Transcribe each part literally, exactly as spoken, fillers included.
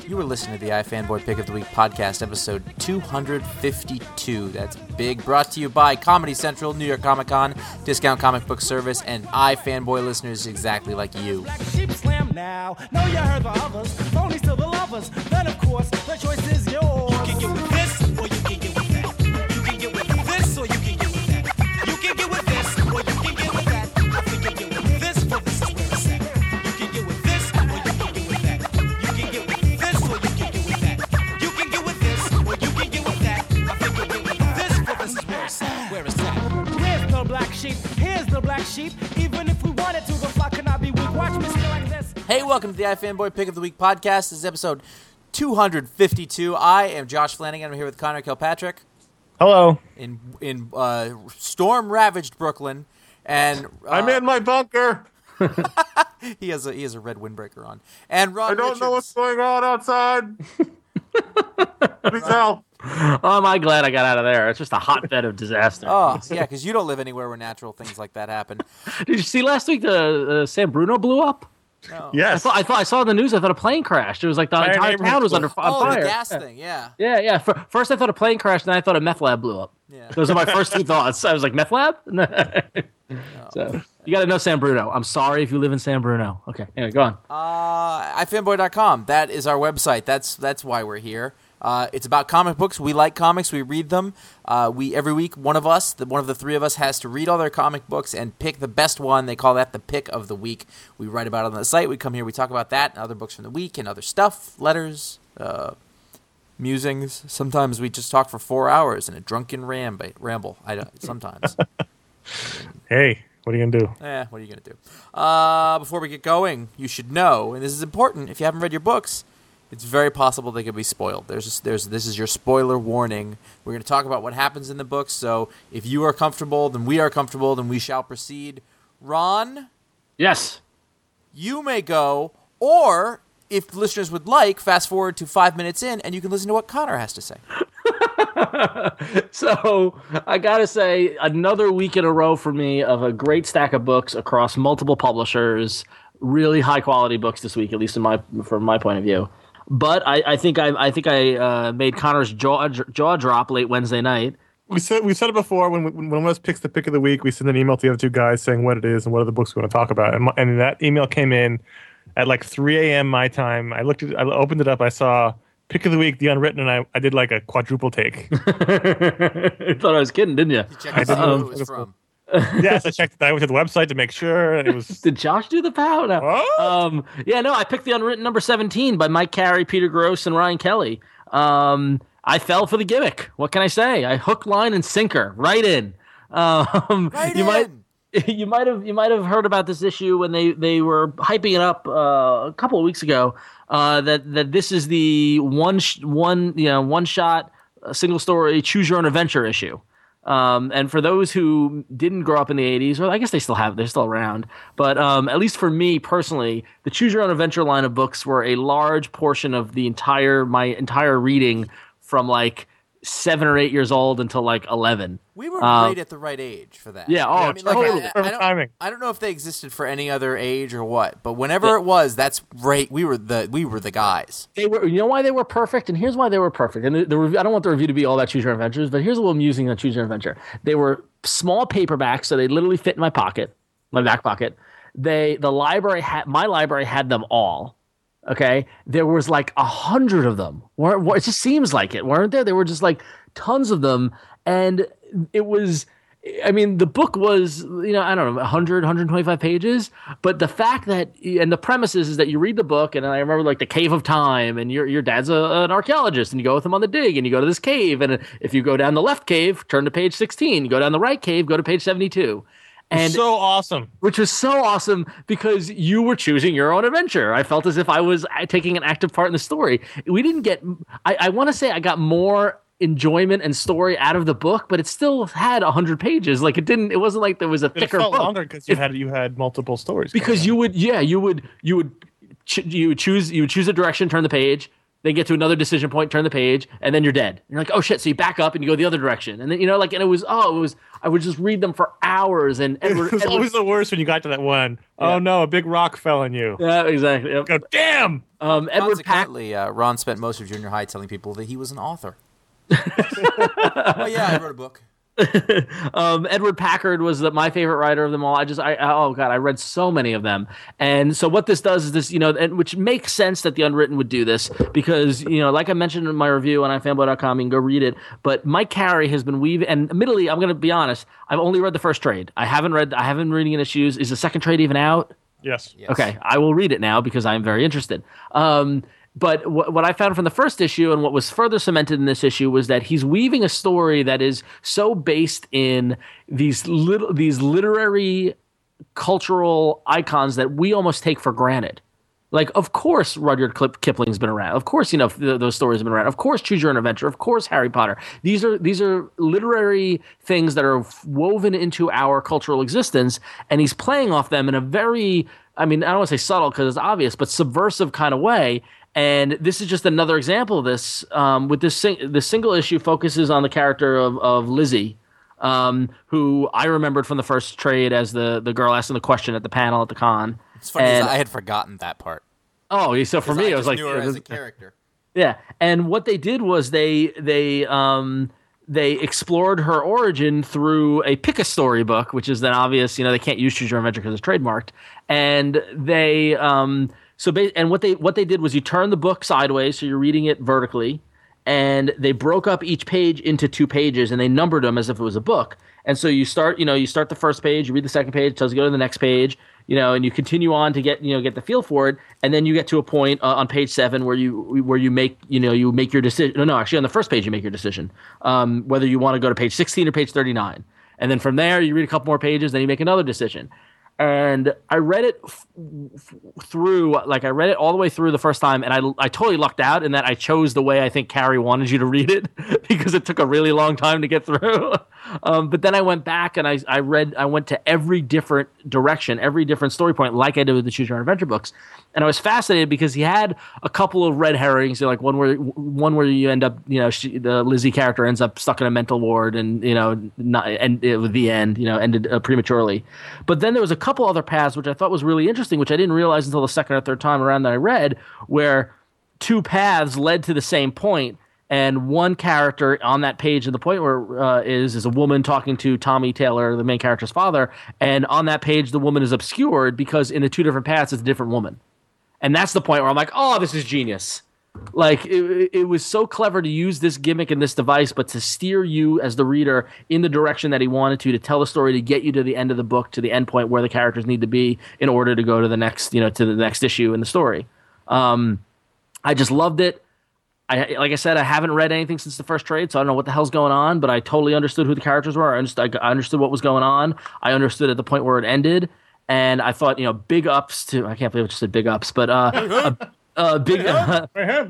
You were listening to the iFanboy Pick of the Week podcast, episode two hundred fifty-two. That's big. Brought to you by Comedy Central, New York Comic Con, Discount Comic Book Service, and iFanboy listeners exactly like you. Like sheep slam now. Know you heard the others. Only still the lovers. Then, of course, the choice is yours. You can get with this, or you can get with that. You can get with this, or you can get with that. You can get with this, or you can get with that. I think you get with this, for this is where it's at. You can get with this, or you can get with that. You can get with this, or you can get with that. You can get with this, or you can get with that. I think you get with this, for this is where it's at. Where it's at. Here's the black sheep. Here's the black sheep. Even if we wanted to, the flock cannot be weak. Watch me spin like this. Hey, welcome to the iFanboy Pick of the Week podcast. This is episode two hundred fifty-two. I am Josh Flanagan. I'm here with Connor Kilpatrick. Hello. In in uh, storm-ravaged Brooklyn, and uh, I'm in my bunker. he has a he has a red windbreaker on. And Ron I don't Richards. know what's going on outside. Please help. Oh, am I glad I got out of there. It's just a hotbed of disaster. Oh, yeah, because you don't live anywhere where natural things like that happen. Did you see last week the uh, San Bruno blew up? No. I Yes. thought, I thought I saw in the news. I thought a plane crashed. It was like the Entire entire neighborhood town was blew under up. on Oh, fire. the gas yeah. thing, yeah. Yeah, yeah. For, first, I thought a plane crashed, and then I thought a meth lab blew up. Yeah. Those are my first two thoughts. I was like, meth lab? So you got to know San Bruno. I'm sorry if you live in San Bruno. Okay, anyway, go on. Uh, i fanboy dot com. That is our website. That's that's why we're here. Uh, it's about comic books. We like comics. We read them. Uh, we every week, one of us, the, one of the three of us, has to read all their comic books and pick the best one. They call that the pick of the week. We write about it on the site. We come here. We talk about that and other books from the week and other stuff, letters, uh, musings. Sometimes we just talk for four hours in a drunken ram- ramble. I don't, sometimes. Hey, what are you gonna do? Eh, what are you going to do? Uh, before we get going, you should know, and this is important, if you haven't read your books, it's very possible they could be spoiled. There's, just, there's, this is your spoiler warning. We're going to talk about what happens in the books, so if you are comfortable, then we are comfortable, then we shall proceed. Ron, Yes. you may go, or if listeners would like, fast forward to five minutes in, and you can listen to what Connor has to say. So I gotta say, another week in a row for me of a great stack of books across multiple publishers. Really high quality books this week, at least in my from my point of view. But I, I think I I think I uh, made Connor's jaw jaw drop late Wednesday night. We said we said it before. When when one of us picks the pick of the week, we send an email to the other two guys saying what it is and what are the books we want to talk about. And, my, and that email came in at like three a.m. my time. I looked at, I opened it up. I saw pick of the week, The Unwritten, and I, I did like a quadruple take. You thought I was kidding, didn't you? You check to see didn't know who it it was was from. Yes, I checked. I went to the website to make sure, and it was. Did Josh do the pow? No. What? Um, yeah, no, I picked The Unwritten number seventeen by Mike Carey, Peter Gross, and Ryan Kelly. Um, I fell for the gimmick. What can I say? I hook, line, and sinker right in. Um, Right you in. might. You might have you might have heard about this issue when they, they were hyping it up uh, a couple of weeks ago. Uh, that that this is the one sh- one you know one shot uh, single story choose your own adventure issue. Um, and for those who didn't grow up in the eighties, well, I guess they still have, they're still around. But um, at least for me personally, the Choose Your Own Adventure line of books were a large portion of the entire my entire reading from like seven or eight years old until like eleven. We were Um, right at the right age for that. yeah, oh, I mean, like, totally. I, I, I, Perfect don't, timing. I don't know if they existed for any other age or what, but whenever it was, that's right. We were the we were the guys. They were, you know why they were perfect, and here's why they were perfect. And the, the rev- I don't want the review to be all about Choose Your Own Adventures, but here's a little musing on Choose Your Own Adventure. They were small paperbacks, so they literally fit in my pocket, my back pocket. They, the library had, my library had them all. Okay, there was like a hundred of them. Weren't, it just seems like it, weren't there? There were just like tons of them, and it was. I mean, the book was, you know, I don't know, one hundred, one hundred twenty-five pages. But the fact that, and the premise is, is that you read the book, and I remember like the Cave of Time, and your your dad's a, an archaeologist, and you go with him on the dig, and you go to this cave, and if you go down the left cave, turn to page sixteen. You go down the right cave, go to page seventy-two. And so awesome. which was so awesome because you were choosing your own adventure. I felt as if I was taking an active part in the story. We didn't get, I, I want to say I got more enjoyment and story out of the book, but it still had one hundred pages. Like it didn't, it wasn't like there was a It thicker felt book. longer because you had you had multiple stories. Because going you would, yeah, you would, you would, ch- you would choose, you would choose a direction, turn the page, Then get to another decision point, turn the page, and then you're dead. And you're like, oh shit! So you back up and you go the other direction, and then you know, like, and it was oh, it was. I would just read them for hours, and Edward. It was Edward, always the worst when you got to that one. Yeah. Oh no, a big rock fell on you. yeah, exactly. Yep. Go, damn. Um, Edward Pack. Consequently, uh, Ron spent most of junior high telling people that he was an author. Oh yeah, I wrote a book. um, Edward Packard was the, my favorite writer of them all. I just, I oh god, I read so many of them. And so what this does is this, you know, and which makes sense that the Unwritten would do this because, you know, like I mentioned in my review on i fanboy dot com, you can go read it. But Mike Carey has been weaving, and admittedly, I'm going to be honest, I've only read the first trade. I haven't read, I haven't been reading in issues. Is the second trade even out? Yes. Yes. Okay, I will read it now because I'm very interested. Um, But what, what I found from the first issue and what was further cemented in this issue was that he's weaving a story that is so based in these little these literary cultural icons that we almost take for granted. Like, of course, Rudyard Kipling's been around. Of course, you know th- those stories have been around. Of course, Choose Your Own Adventure. Of course, Harry Potter. These are these are literary things that are woven into our cultural existence, and he's playing off them in a very, I mean, I don't want to say subtle because it's obvious, but subversive kind of way. And this is just another example of this. Um, with this, sing- the single issue focuses on the character of, of Lizzie, um, who I remembered from the first trade as the, the girl asking the question at the panel at the con. It's funny, And- I had forgotten that part. Oh, so for me, I it was just like knew her as a character. yeah. And what they did was they they um, they explored her origin through a pick a story book, which is then obvious. You know, they can't use Choose Your Own Adventure because it's trademarked, and they. Um, So, ba- and what they what they did was you turn the book sideways, so you're reading it vertically, and they broke up each page into two pages, and they numbered them as if it was a book. And so you start, you know, you start the first page, you read the second page, it tells you to go to the next page, you know, and you continue on to get, you know, get the feel for it, and then you get to a point uh, on page seven where you where you make, you know, you make your decision. No, no, actually, on the first page you make your decision, um, whether you want to go to page sixteen or page thirty-nine, and then from there you read a couple more pages, then you make another decision. And I read it f- f- through, like I read it all the way through the first time, and I, I totally lucked out in that I chose the way I think Carrie wanted you to read it because it took a really long time to get through. um, but then I went back and I, I read, I went to every different direction, every different story point, like I did with the Choose Your Own Adventure books. And I was fascinated because he had a couple of red herrings, you know, like one where one where you end up, you know, she, the Lizzie character ends up stuck in a mental ward, and you know, not and it, with the end, you know, ended uh, prematurely. But then there was a couple other paths which I thought was really interesting, which I didn't realize until the second or third time around that I read, where two paths led to the same point, and one character on that page of the point where uh, is is a woman talking to Tommy Taylor, the main character's father, and on that page the woman is obscured because in the two different paths it's a different woman. And that's the point where I'm like, oh, this is genius. Like, it, it was so clever to use this gimmick and this device, but to steer you as the reader in the direction that he wanted to, to tell the story, to get you to the end of the book, to the end point where the characters need to be in order to go to the next, you know, to the next issue in the story. Um, I just loved it. I, like I said, I haven't read anything since the first trade, so I don't know what the hell's going on, but I totally understood who the characters were. I understood, I understood what was going on. I understood at the point where it ended. And I thought, you know, big ups to, I can't believe I just said big ups, but uh, a, a big, uh,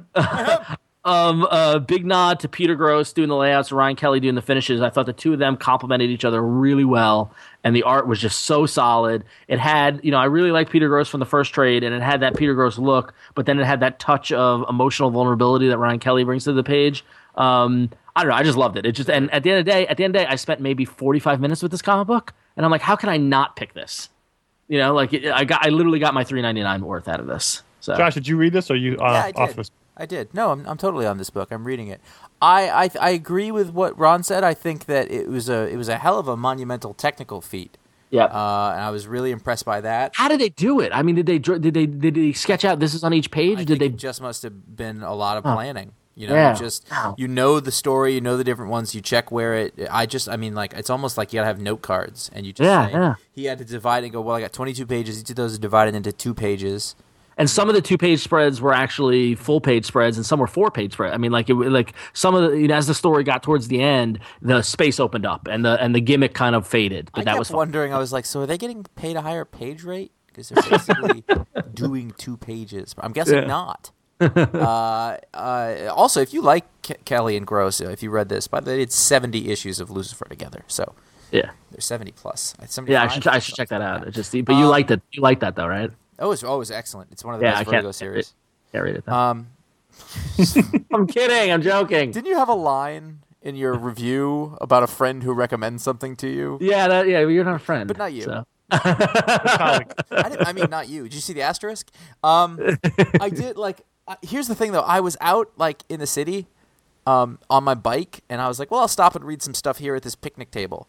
um, a big nod to Peter Gross doing the layouts, Ryan Kelly doing the finishes. I thought the two of them complemented each other really well, and the art was just so solid. It had, you know, I really liked Peter Gross from the first trade, and it had that Peter Gross look, but then it had that touch of emotional vulnerability that Ryan Kelly brings to the page. Um, I don't know, I just loved it. It just, and at the end of the day, at the end of the day, I spent maybe forty-five minutes with this comic book, and I'm like, how can I not pick this? You know, like it, I got, I literally got my three ninety-nine worth out of this. So, Josh, did you read this or are you uh, Yeah, I off did. this? I did. No, I'm I'm totally on this book. I'm reading it. I, I I agree with what Ron said. I think that it was a it was a hell of a monumental technical feat. yeah. Uh, and I was really impressed by that. How did they do it? I mean, did they dr- did they did they sketch out this is on each page? I did think they? it just must have been a lot of planning. You know, Yeah. you just Wow. you know the story, you know the different ones, you check where it. I just, I mean, like it's almost like you gotta have note cards, and you just Yeah, say, yeah. he had to divide and go. Well, I got twenty-two pages. Each of those is divided into two pages. And some of the two page spreads were actually full page spreads, and some were four page spreads. I mean, like it, like some of the you know, as the story got towards the end, the space opened up and the and the gimmick kind of faded. But I that kept was fun. wondering. I was like, so are they getting paid a higher page rate because they're basically doing two pages? I'm guessing Yeah. not. uh, uh, also, if you like Ke- Kelly and Gross, uh, if you read this, by the way, they did seventy issues of Lucifer together, so Yeah, they're seventy plus. It's yeah. I should I should check that out. It just but you Um, liked it. You liked that though, right? Oh, it's always excellent. It's one of the Yeah, I best can't. Vertigo series. Can't read it. Though. Um, I'm kidding. I'm joking. Didn't you have a line in your review about a friend who recommends something to you? Yeah, that, yeah. You're not a friend, But not you. So. I, didn't, I mean, not you. Did you see the asterisk? Um, I did. Like, uh, here's the thing, though. I was out like in the city, um, on my bike, and I was like, "Well, I'll stop and read some stuff here at this picnic table."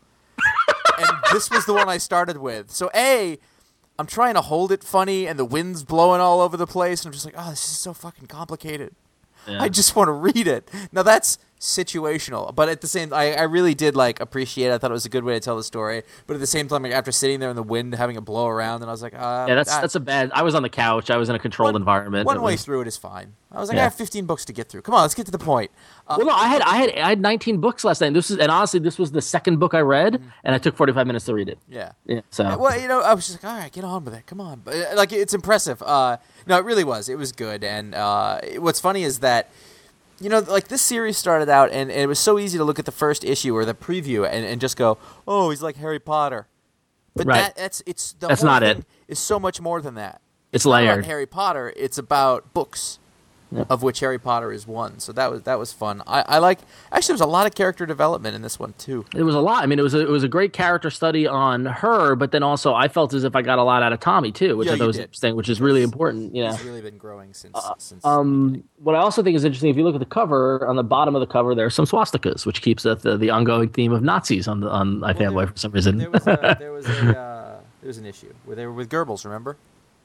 And this was the one I started with. So, a, I'm trying to hold it funny, and the wind's blowing all over the place, and I'm just like, "Oh, this is so fucking complicated." Yeah. I just want to read it. Now that's situational, but at the same, I, I really did like appreciate it. I thought it was a good way to tell the story. But at the same time, like after sitting there in the wind, having it blow around, and I was like, uh, yeah, that's I, that's a bad. I was on the couch. I was in a controlled one, environment. One way was, through it is fine. I was like, yeah. I have fifteen books to get through. Come on, let's get to the point. Uh, well, no, I had I had I had nineteen books last night. This is and honestly, this was the second book I read, mm-hmm. and I took forty-five minutes to read it. Yeah. Yeah. So yeah, well, you know, I was just like, all right, get on with it. Come on, but like it's impressive. Uh, no, it really was. It was good, and uh, what's funny is that. You know, like this series started out, and, and it was so easy to look at the first issue or the preview and, and just go, "Oh, he's like Harry Potter," but right. that, that's it's the that's whole not thing it. Is so much more than that. It's, it's layered. Not about Harry Potter. It's about books, yep. of which Harry Potter is one. So that was that was fun. I, I like actually there was a lot of character development in this one too. It was a lot. I mean, it was a, it was a great character study on her, but then also I felt as if I got a lot out of Tommy too, which yeah, I thought was did. interesting, which is really important. Yeah, he's really been growing since. Uh, since um, what I also think is interesting, if you look at the cover, on the bottom of the cover, there are some swastikas, which keeps the the, the ongoing theme of Nazis on the on iFanboy well, for some reason. There was a, there was a uh, there was an issue where they were with Goebbels. Remember?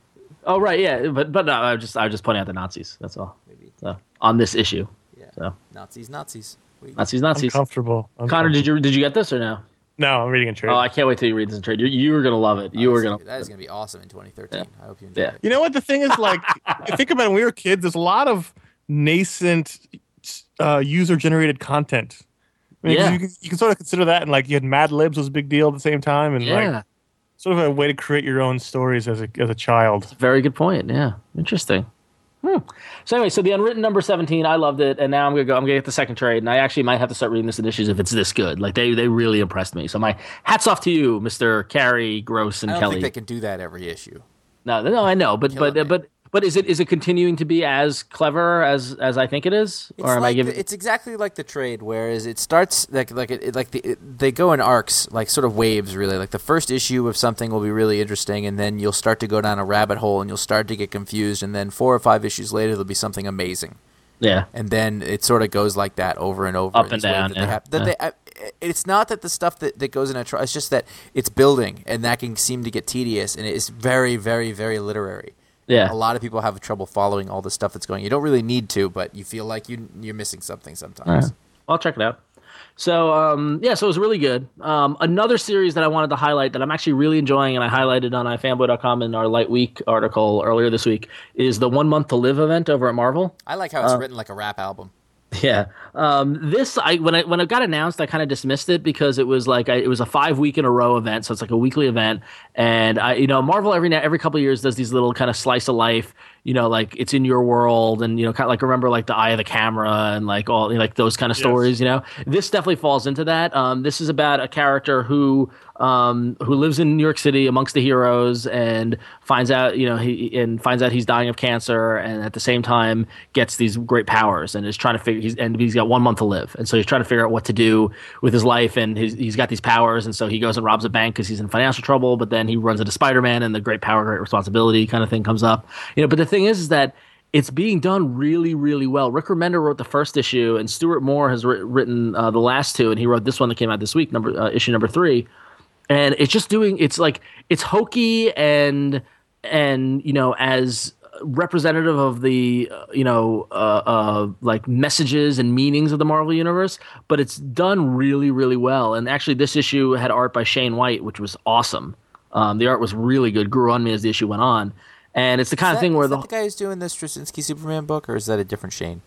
Oh right, yeah, but but no, I was just I was just pointing out the Nazis. That's all. Maybe so, on this issue. Yeah. So. Nazis, Nazis, Wait. Nazis, Nazis. Uncomfortable. Uncomfortable. Connor, did you did you get this or no? No, I'm reading in trade. Oh, I can't wait till you read this in trade. You you were gonna love it. You oh, were gonna. That is gonna be awesome in twenty thirteen. Yeah. I hope you enjoy yeah. it. You know what the thing is like? You think about it, when we were kids. There's a lot of nascent uh, user-generated content. I mean, yeah. You can, you can sort of consider that, and like you had Mad Libs was a big deal at the same time, and yeah. like sort of a way to create your own stories as a as a child. Very good point. Yeah, interesting. Hmm. So anyway, so the Unwritten number seventeen, I loved it, and now I'm gonna go. I'm gonna get the second trade, and I actually might have to start reading this in issues if it's this good. Like they they really impressed me. So my hats off to you, Mister Carey, Gross, and I don't Kelly. think they can do that every issue. No, no, I know, but Killing but me. but but is it is it continuing to be as clever as as I think it is, It's or am like I giving? the, it's exactly like the trade, whereas it starts like like it, it like the, it, they go in arcs, like sort of waves, really. Like the first issue of something will be really interesting, and then you'll start to go down a rabbit hole, and you'll start to get confused, and then four or five issues later, there'll be something amazing. Yeah, and then it sort of goes like that over and over. Up and down. That Yeah. they have, that yeah. they, I, it's not that the stuff that, that goes in a trial. It's just that it's building, and that can seem to get tedious, and it's very, very, very literary. Yeah. A lot of people have trouble following all the stuff that's going. You don't really need to, but you feel like you you're missing something sometimes. All right. Well, I'll check it out. So, um, yeah, so it was really good. Um, another series that I wanted to highlight that I'm actually really enjoying, and I highlighted on ifanboy dot com in our Light Week article earlier this week, is the One Month to Live event over at Marvel. I like how it's Uh, written like a rap album. Yeah. Um, this I when I when it got announced, I kind of dismissed it because it was like I, it was a five week in a row event, so it's like a weekly event. And I, you know, Marvel every now every couple of years does these little kind of slice of life. You know, like it's in your world, and you know, kind of like remember like the Eye of the Camera and like all like those kind of Yes. stories. You know, this definitely falls into that. Um, this is about a character who um, who lives in New York City amongst the heroes and finds out, you know, he and finds out he's dying of cancer, and at the same time gets these great powers and is trying to figure. He's and he's got one month to live, and so he's trying to figure out what to do with his life, and he's, he's got these powers, and so he goes and robs a bank because he's in financial trouble. But then he runs into Spider-Man, and the great power, great responsibility kind of thing comes up. You know, but the thing is, is that it's being done really, really well. Rick Remender wrote the first issue, and Stuart Moore has writ- written uh, the last two, and he wrote this one that came out this week, number uh, issue number three. And it's just doing. It's like it's hokey and and you know as representative of the uh, you know uh, uh, like messages and meanings of the Marvel universe, but it's done really, really well. And actually, this issue had art by Shane White, which was awesome. Um, the art was really good. Grew on me as the issue went on. And it's the kind Is of that, thing where is the, that the guy who's doing this Straczynski Superman book, or is that a different Shane?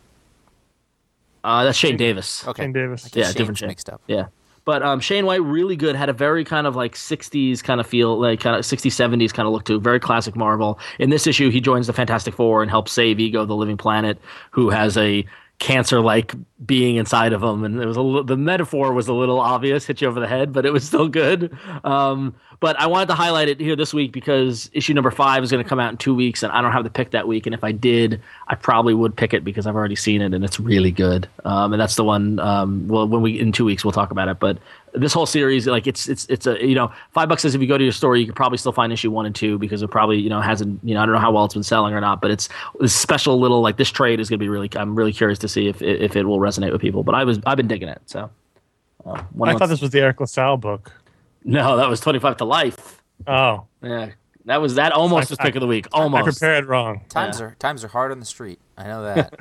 uh, that's Shane Davis. Okay, Shane Davis. I get Yeah, Shane's different Shane. mixed up. Yeah. But um, Shane White, really good, had a very kind of like sixties kind of feel, like kind of sixties, seventies kind of look to it. Very classic Marvel. In this issue, he joins the Fantastic Four and helps save Ego, the living planet, who has a cancer-like being inside of him, and it was a little, the metaphor was a little obvious, hit you over the head, but it was still good. Um, but I wanted to highlight it here this week because issue number five is going to come out in two weeks, and I don't have the pick that week. And if I did, I probably would pick it because I've already seen it, and it's really good. Um, and that's the one. Um, well, when we in two weeks we'll talk about it, but. This whole series, like it's it's it's a you know five bucks says if you go to your store you could probably still find issue one and two because it probably you know hasn't you know I don't know how well it's been selling or not, but it's this special little like this trade is gonna be really I'm really curious to see if if it will resonate with people. But I was I've been digging it. So uh, I thought this was the Eric LaSalle book. No, that was twenty-five to Life. Oh, yeah, that was that almost was pick of the week. Almost. I prepared wrong. Times Yeah. are times are hard on the street. I know that.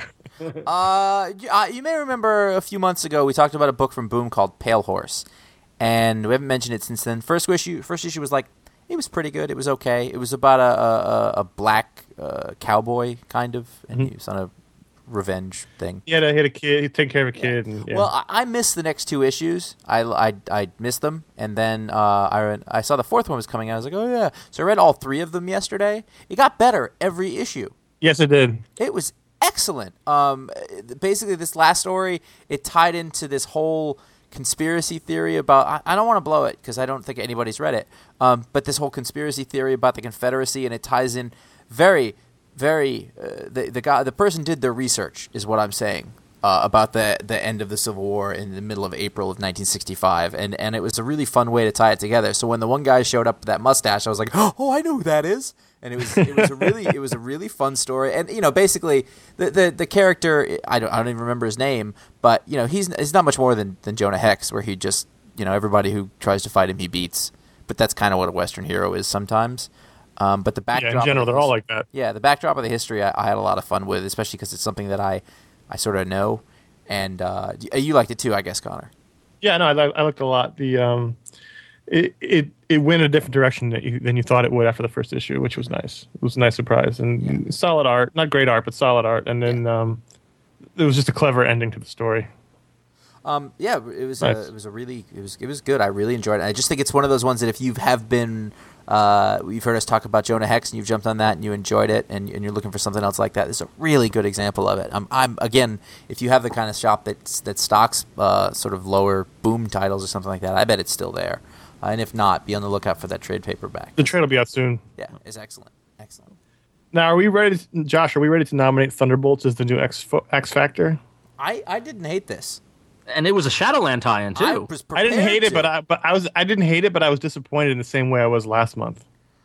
uh, you, uh, you may remember a few months ago we talked about a book from Boom called Pale Horse. And we haven't mentioned it since then. First issue, first issue was like, it was pretty good. It was okay. It was about a a, a black uh, cowboy kind of, and mm-hmm. he was on a revenge thing. He had a, he had a kid. He took care of a kid. Yeah. And, yeah. Well, I, I missed the next two issues. I, I, I missed them, and then uh, I read, I saw the fourth one was coming out. I was like, oh yeah. So I read all three of them yesterday. It got better every issue. Yes, it did. It was excellent. Um, basically, this last story it tied into this whole conspiracy theory about I, I don't want to blow it because I don't think anybody's read it um, but this whole conspiracy theory about the Confederacy, and it ties in very very uh, the the guy the person did their research is what I'm saying uh, about the the end of the Civil War in the middle of April of nineteen sixty-five, and and it was a really fun way to tie it together. So when the one guy showed up with that mustache, I was like, oh, I know who that is. And it was it was a really it was a really fun story, and you know basically the the, the character I don't I don't even remember his name, but you know he's he's not much more than, than Jonah Hex, where he just you know everybody who tries to fight him he beats, but that's kind of what a Western hero is sometimes. Um, but the backdrop yeah, in general the they're all history, like that. Yeah, the backdrop of the history I, I had a lot of fun with, especially because it's something that I I sort of know, and uh, you liked it too, I guess, Connor. Yeah, no, I, I liked it a lot. The um, it it it went a different direction than you, than you thought it would after the first issue, which was nice. It was a nice surprise and yeah. solid art, not great art, but solid art. And then yeah. um, it was just a clever ending to the story. Um, yeah, it was nice. a, it was a really it was it was good. I really enjoyed it. I just think it's one of those ones that if you have been uh, you've heard us talk about Jonah Hex and you've jumped on that and you enjoyed it and, and you're looking for something else like that, this is a really good example of it. I'm, I'm again, if you have the kind of shop that's, that stocks uh, sort of lower Boom titles or something like that, I bet it's still there. Uh, and if not, be on the lookout for that trade paperback. The trade will be out soon. Yeah, it's excellent. Excellent. Now, are we ready, to, Josh? Are we ready to nominate Thunderbolts as the new X X Factor? I, I didn't hate this, and it was a Shadowland tie-in too. I, was I didn't hate to. it, but I but I was I didn't hate it, but I was disappointed in the same way I was last month.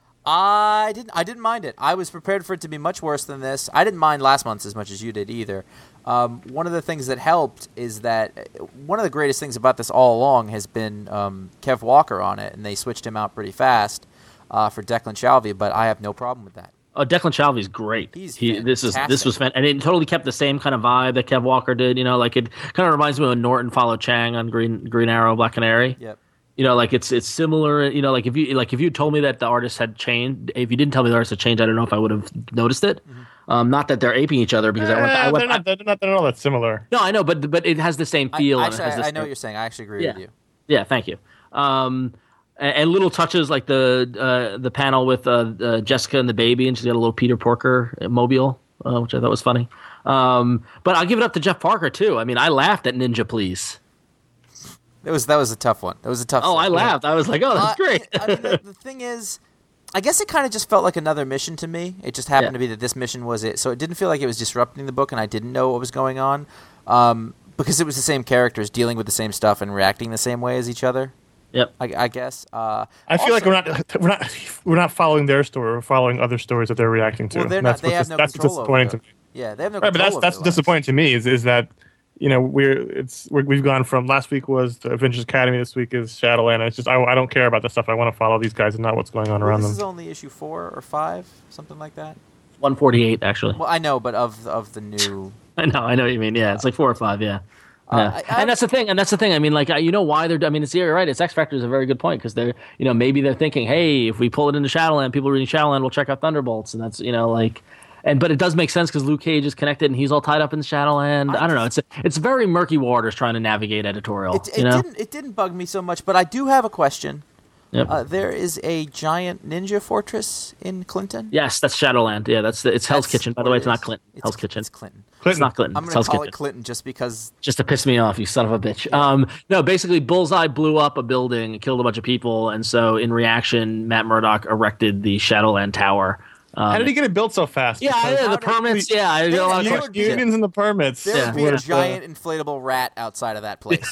I didn't. I didn't mind it. I was prepared for it to be much worse than this. I didn't mind last month's as much as you did either. Um, one of the things that helped is that one of the greatest things about this all along has been um, Kev Walker on it, and they switched him out pretty fast uh, for Declan Shalvey. But I have no problem with that. Oh, Declan Shalvey's great. He's he, this is this was fan- and it totally kept the same kind of vibe that Kev Walker did. You know, like it kind of reminds me of when Norton followed Chang on Green Green Arrow, Black Canary. Yep. You know, like it's it's similar. You know, like if you like if you told me that the artist had changed, if you didn't tell me the artist had changed, I don't know if I would have noticed it. Mm-hmm. Um, not that they're aping each other because eh, I went. I went they're, not, they're not. They're not all that similar. No, I know, but but it has the same feel. I, actually, and it has I, the I know same, what you're saying. I actually agree yeah. with you. Yeah, thank you. Um, and, and little touches like the uh, the panel with uh, uh, Jessica and the baby, and she's got a little Peter Porker mobile, uh, which I thought was funny. Um, but I'll give it up to Jeff Parker too. I mean, I laughed at Ninja Please. It was that was a tough one. That was a tough. Oh, set. I laughed. I was like, oh, that's uh, great. I mean, the, the thing is, I guess it kind of just felt like another mission to me. It just happened Yeah. to be that this mission was it. So it didn't feel like it was disrupting the book, and I didn't know what was going on um, because it was the same characters dealing with the same stuff and reacting the same way as each other. Yep. I, I guess. Uh, I feel also, like we're not we're not we're not following their story. We're following other stories that they're reacting to. Well, they're And not. that's They what's have dis- no that's control what's over disappointing to them. me. Yeah, they have no Right, but control that's that's over their lives. disappointing to me. Is is that you know we're it's we're, we've gone from last week was the Avengers Academy. This week is Shadowland. It's just I, I don't care about this stuff. I want to follow these guys and not what's going on Well, around this them. is only issue four or five, something like that. one forty-eight actually. Well, I know, but of of the new. I know, I know what you mean. Yeah, it's like four or five. Yeah. Uh, Yeah. I- I- and that's the thing, and that's the thing. I mean, like, you know why they're? I mean, it's you're right. It's X Factor is a very good point because they're, you know, maybe they're thinking, hey, if we pull it into Shadowland, people reading Shadowland will check out Thunderbolts, and that's, you know, like, and but it does make sense because Luke Cage is connected and he's all tied up in Shadowland. I, I don't know. It's it's very murky waters trying to navigate editorial. It, it you know? didn't it didn't bug me so much, but I do have a question. Yep. Uh, there is a giant ninja fortress in Clinton. Yes, that's Shadowland. Yeah, that's the, it's Hell's That's Kitchen. By what the way, it it's not is. Clinton. It's- Hell's Kitchen. It's Clinton. It's not Clinton. I'm It's going Hell's to call Kitchen. it Clinton just because. Just to piss me off, you son of a bitch. Um, no, basically, Bullseye blew up a building and killed a bunch of people, and so in reaction, Matt Murdock erected the Shadowland Tower. Um, How did he get it built so fast? yeah, Because yeah, the How did- permits. Yeah, I got a lot of There questions. would be- unions and the permits. There Yeah. would be What a if, uh, giant inflatable rat outside of that place.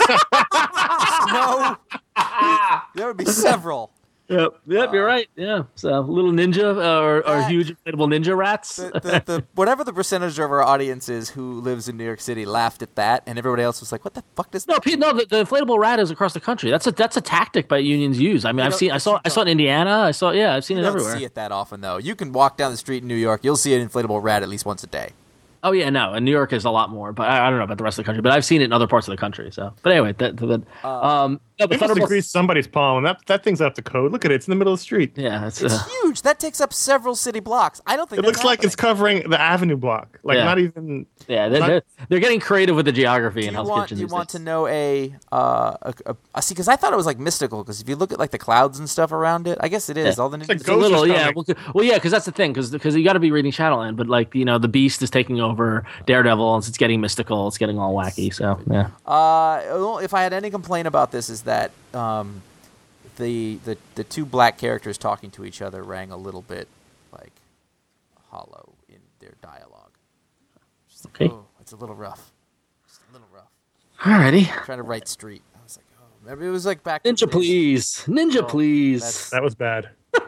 no. There would be several. Yep, yep, you're right. Yeah, so little ninja uh, or, or That- huge inflatable ninja rats. The, the, the, whatever the percentage of our audience is who lives in New York City laughed at that, and everybody else was like, "What the fuck does?" No, Pete, no, the, the inflatable rat is across the country. That's a that's a tactic by unions use. I mean, You I've don't- seen, I but saw, you I saw it in Indiana. I saw, yeah, I've seen You it don't everywhere. see it that often, though. You can walk down the street in New York, you'll see an inflatable rat at least once a day. Oh yeah, no, and New York is a lot more, but I, I don't know about the rest of the country. But I've seen it in other parts of the country. So, but anyway, that, that um, no, but It must Thunderbolts- grease somebody's palm, and that that thing's up to code. Look at it; it's in the middle of the street. yeah, it's, It's uh, huge. That takes up several city blocks. I don't think It that's looks like it's happening. covering the avenue block. Like Yeah. not even. yeah, they're, not- they're, they're getting creative with the geography Do in you Hell's want, Kitchen. do you these want to days. know a, uh, a, a, a see? Because I thought it was like mystical. Because if you look at like the clouds and stuff around it, I guess it is. Yeah. All the like ninjas- It's a Ghost little, is yeah. coming. Well, c- well, yeah, because that's the thing, because you got to be reading Shadowland, but like you know, the Beast is taking over Daredevil, and it's getting mystical, it's getting all wacky. So yeah, Uh, well, if I had any complaint about this, is that um, the the the two black characters talking to each other rang a little bit like hollow in their dialogue. Just like, Okay. oh, it's a little rough. Just a little rough. alrighty. trying to write street. I was like, oh, maybe it was like back. in Ninja, the days. please, Ninja, Oh, please. that's- That was bad.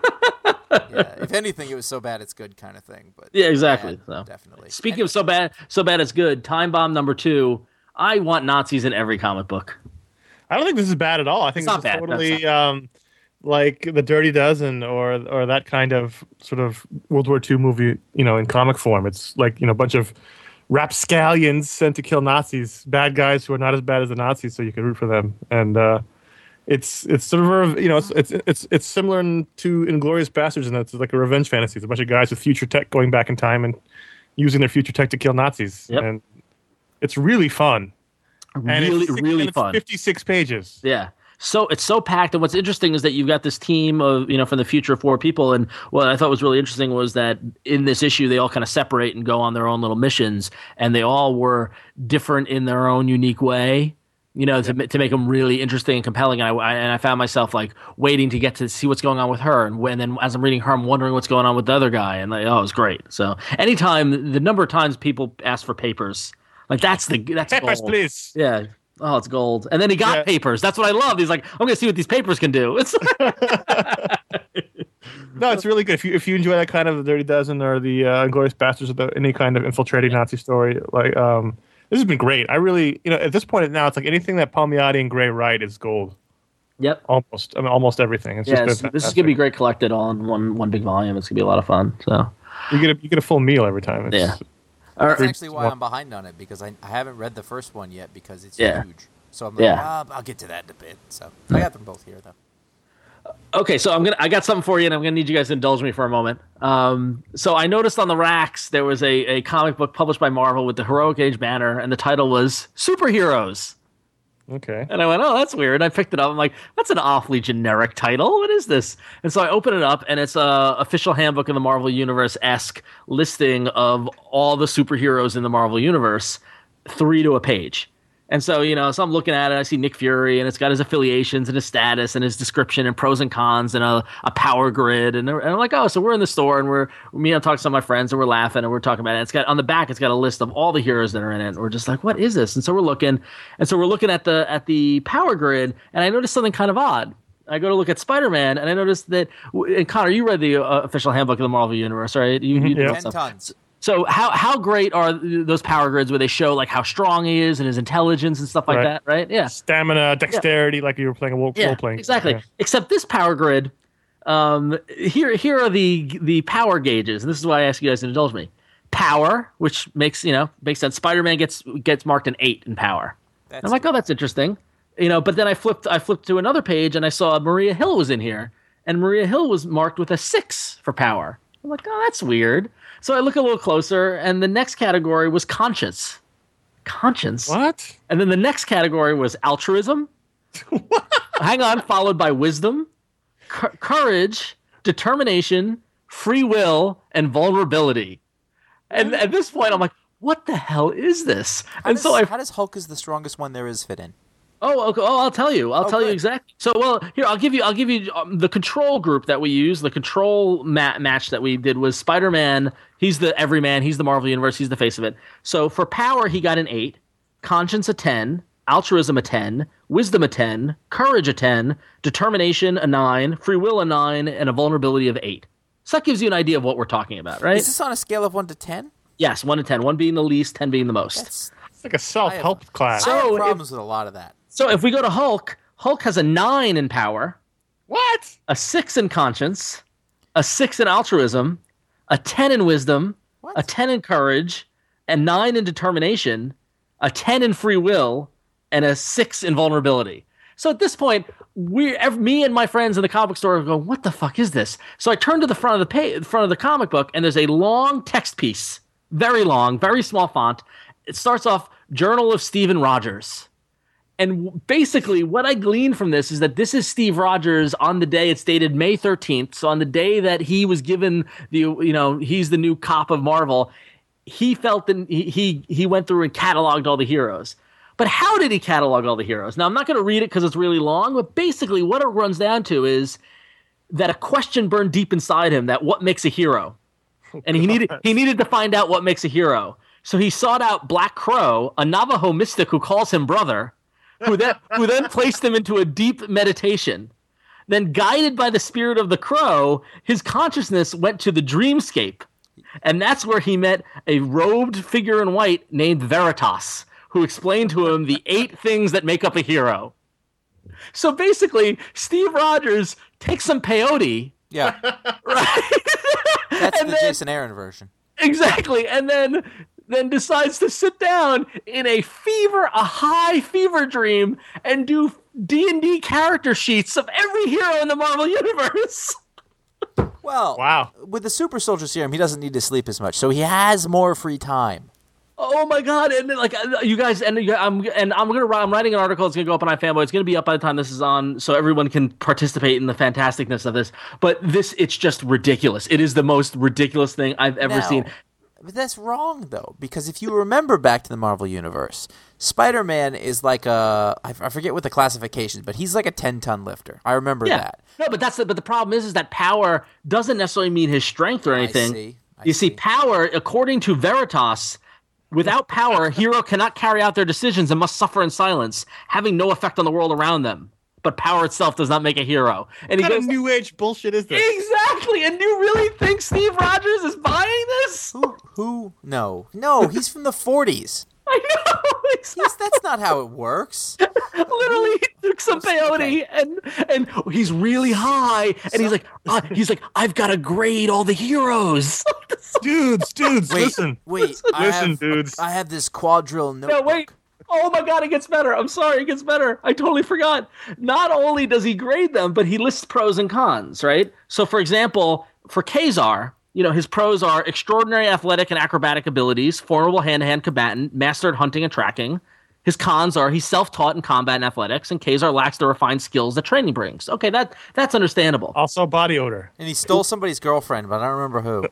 Yeah, if anything, it was so bad it's good kind of thing. But Yeah, exactly, bad, so. definitely. Speaking of so bad, so bad it's good. Time Bomb number two. I want Nazis in every comic book. I don't think this is bad at all. I think It's this not is bad. totally That's um, like the Dirty Dozen or or that kind of sort of World War Two movie, you know, in comic form. It's like you know a bunch of rapscallions sent to kill Nazis, bad guys who are not as bad as the Nazis, so you can root for them. And uh, it's it's sort of a, you know it's it's it's, it's similar in, to Inglorious Bastards, and it's like a revenge fantasy. It's a bunch of guys with future tech going back in time and using their future tech to kill Nazis. Yep. And it's really fun. And Really, it's six- really and it's fun. fifty-six pages. Yeah. So it's so packed, and what's interesting is that you've got this team of you know from the future of four people, and what I thought was really interesting was that in this issue they all kind of separate and go on their own little missions, and they all were different in their own unique way, you know, to ma- to make them really interesting and compelling. And I, I and I found myself like waiting to get to see what's going on with her, and when then as I'm reading her, I'm wondering what's going on with the other guy, and like, oh, it was great. So anytime the number of times people ask for papers, like that's the that's Papers, gold. please. Yeah. Oh, it's gold. And then he got Yeah. papers. That's what I loved. He's like, I'm gonna see what these papers can do. It's No, it's really good. If you if you enjoy that kind of the Dirty Dozen or the uh, Inglorious Bastards or the, any kind of infiltrating Nazi story, like um, this has been great. I really, you know, at this point now, it's like anything that Palmiotti and Gray write is gold. Yep. Almost, I mean, almost everything. It's Yeah, just it's- been this is gonna be fantastic. great collected all in one one big volume. It's gonna be a lot of fun. So You get a you get a full meal every time. It's, Yeah. All That's right. actually why I'm behind on it because I, I haven't read the first one yet because it's Yeah. huge. So I'm like, Yeah. ah, I'll get to that in a bit. So I got them both here though. Okay, so I'm gonna I got something for you, and I'm gonna need you guys to indulge me for a moment. Um, so I noticed on the racks there was a, a comic book published by Marvel with the Heroic Age banner, and the title was Superheroes. Okay. And I went, oh, that's weird. I picked it up. I'm like, that's an awfully generic title. What is this? And so I open it up, and it's a official handbook in the Marvel Universe-esque listing of all the superheroes in the Marvel Universe, three to a page. And so, you know, so I'm looking at it, I see Nick Fury, and it's got his affiliations and his status and his description and pros and cons and a, a power grid. And, and I'm like, oh, so we're in the store, and we're, me and I'm talking to some of my friends, and we're laughing, and we're talking about it. It's got, on the back, it's got a list of all the heroes that are in it. And we're just like, what is this? And so we're looking, and so we're looking at the, at the power grid, and I noticed something kind of odd. I go to look at Spider-Man, and I noticed that, and Connor, you read the uh, official handbook of the Marvel Universe, right? You, you Yeah. know Ten stuff. tons. So how how great are th- those power grids where they show like how strong he is and his intelligence and stuff like Right. that, right? Yeah, Stamina, dexterity, like you were playing a role, yeah, role playing. exactly. Yeah. Except this power grid, um, here here are the the power gauges, and this is why I ask you guys to indulge me. Power, which makes you know makes sense. Spider-Man gets gets marked an eight in power. That's I'm like, oh, that's interesting, you know. But then I flipped I flipped to another page and I saw Maria Hill was in here, and Maria Hill was marked with a six for power. I'm like, oh, that's weird. So I look a little closer, and the next category was conscience. Conscience. What? And then the next category was altruism. Hang on, followed by wisdom, cou- courage, determination, free will, and vulnerability. And at this point, I'm like, what the hell is this? How and does, so I how does Hulk is the strongest one there is fit in? Oh, okay. Oh, I'll tell you. I'll Oh, tell you good. exactly. So, well, here I'll give you. I'll give you um, the control group that we use. The control ma- match that we did was Spider-Man. He's the everyman. He's the Marvel Universe. He's the face of it. So for power, he got an eight, conscience a ten, altruism a ten, wisdom a ten, courage a ten, determination a nine, free will a nine, and a vulnerability of eight. So that gives you an idea of what we're talking about, right? Is this on a scale of one to ten? Yes, one to ten. One being the least, ten being the most. That's It's like a self-help class. I have So, problems with a lot of that. So if we go to Hulk, Hulk has a nine in power. What? A six in conscience, a six in altruism, a ten in wisdom, What? a ten in courage, a nine in determination, a ten in free will, and a six in vulnerability. So at this point, we, ev- me and my friends in the comic store go, "What the fuck is this?" So I turn to the front of the page, front of the comic book, and there's a long text piece, very long, very small font. It starts off "Journal of Steven Rogers." And basically, what I glean from this is that this is Steve Rogers on the day it's dated May thirteenth. So on the day that he was given the, you know, he's the new cop of Marvel, he felt that he he, he went through and cataloged all the heroes. But how did he catalog all the heroes? Now, I'm not going to read it because it's really long, but basically what it runs down to is that a question burned deep inside him, that what makes a hero? And he needed he needed to find out what makes a hero. So he sought out Black Crow, a Navajo mystic who calls him brother, who then who then placed him into a deep meditation. Then, guided by the spirit of the crow, his consciousness went to the dreamscape. And that's where he met a robed figure in white named Veritas, who explained to him the eight things that make up a hero. So basically, Steve Rogers takes some peyote, Yeah, right? that's And the then- Jason Aaron version. Exactly. And then then decides to sit down in a fever, a high fever dream, and do D and D character sheets of every hero in the Marvel Universe. Well, Wow. with the super soldier serum, he doesn't need to sleep as much, so he has more free time. Oh my god! And then, like uh, you guys, and you- I'm and I'm gonna write, I'm writing an article. It's gonna go up on iFanboy. It's gonna be up by the time this is on, so everyone can participate in the fantasticness of this. But this, it's just ridiculous. It is the most ridiculous thing I've ever Now, seen. But that's wrong, though, because if you remember back to the Marvel Universe, Spider-Man is like a, I I forget what the classification is, but he's like a ten-ton lifter. I remember Yeah. that. No, but that's the, but the problem is, is that power doesn't necessarily mean his strength or anything. see. I you see, see. power, according to Veritas, without power, hero cannot carry out their decisions and must suffer in silence, having no effect on the world around them. But power itself does not make a hero. And he What kind goes, of new age bullshit is this? exactly. And you really think Steve Rogers is buying this? Who? Who? No. No, he's from the forties. I know. He's, that's not how it works. Literally, he took some peyote and and he's really high, and he's like, uh, he's like, I've got to grade all the heroes. Dudes, dudes, Wait, listen. wait. I Listen, have, dudes. I have this quadrille notebook. No, wait. Oh my god, it gets better. I'm sorry, it gets better. I totally forgot. Not only does he grade them, but he lists pros and cons, right? So, for example, for Kazar, you know, his pros are extraordinary athletic and acrobatic abilities, formidable hand-to-hand combatant, mastered hunting and tracking. His cons are he's self-taught in combat and athletics, and Kazar lacks the refined skills that training brings. Okay, that that's understandable. Also, body odor. And he stole somebody's girlfriend, but I don't remember who.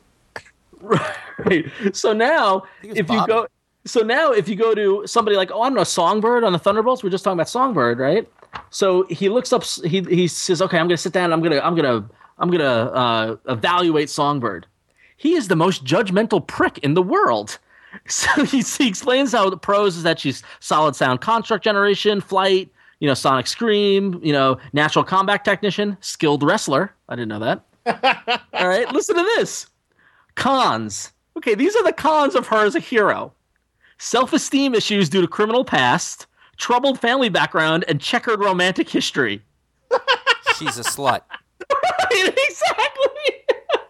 Right. So now, think it was if you Bobby. go, so now if you go to somebody like, oh, I don't know, Songbird on the Thunderbolts. We're just talking about Songbird, right? So he looks up. He he says, okay, I'm going to sit down. And I'm gonna I'm gonna I'm gonna uh, evaluate Songbird. He is the most judgmental prick in the world. So he, he explains how the pros is that she's solid sound construct generation, flight, you know, sonic scream, you know, natural combat technician, skilled wrestler. I didn't know that. All right, listen to this. Cons. Okay, these are the cons of her as a hero. Self-esteem issues due to criminal past, troubled family background, and checkered romantic history. She's a slut. Right, exactly.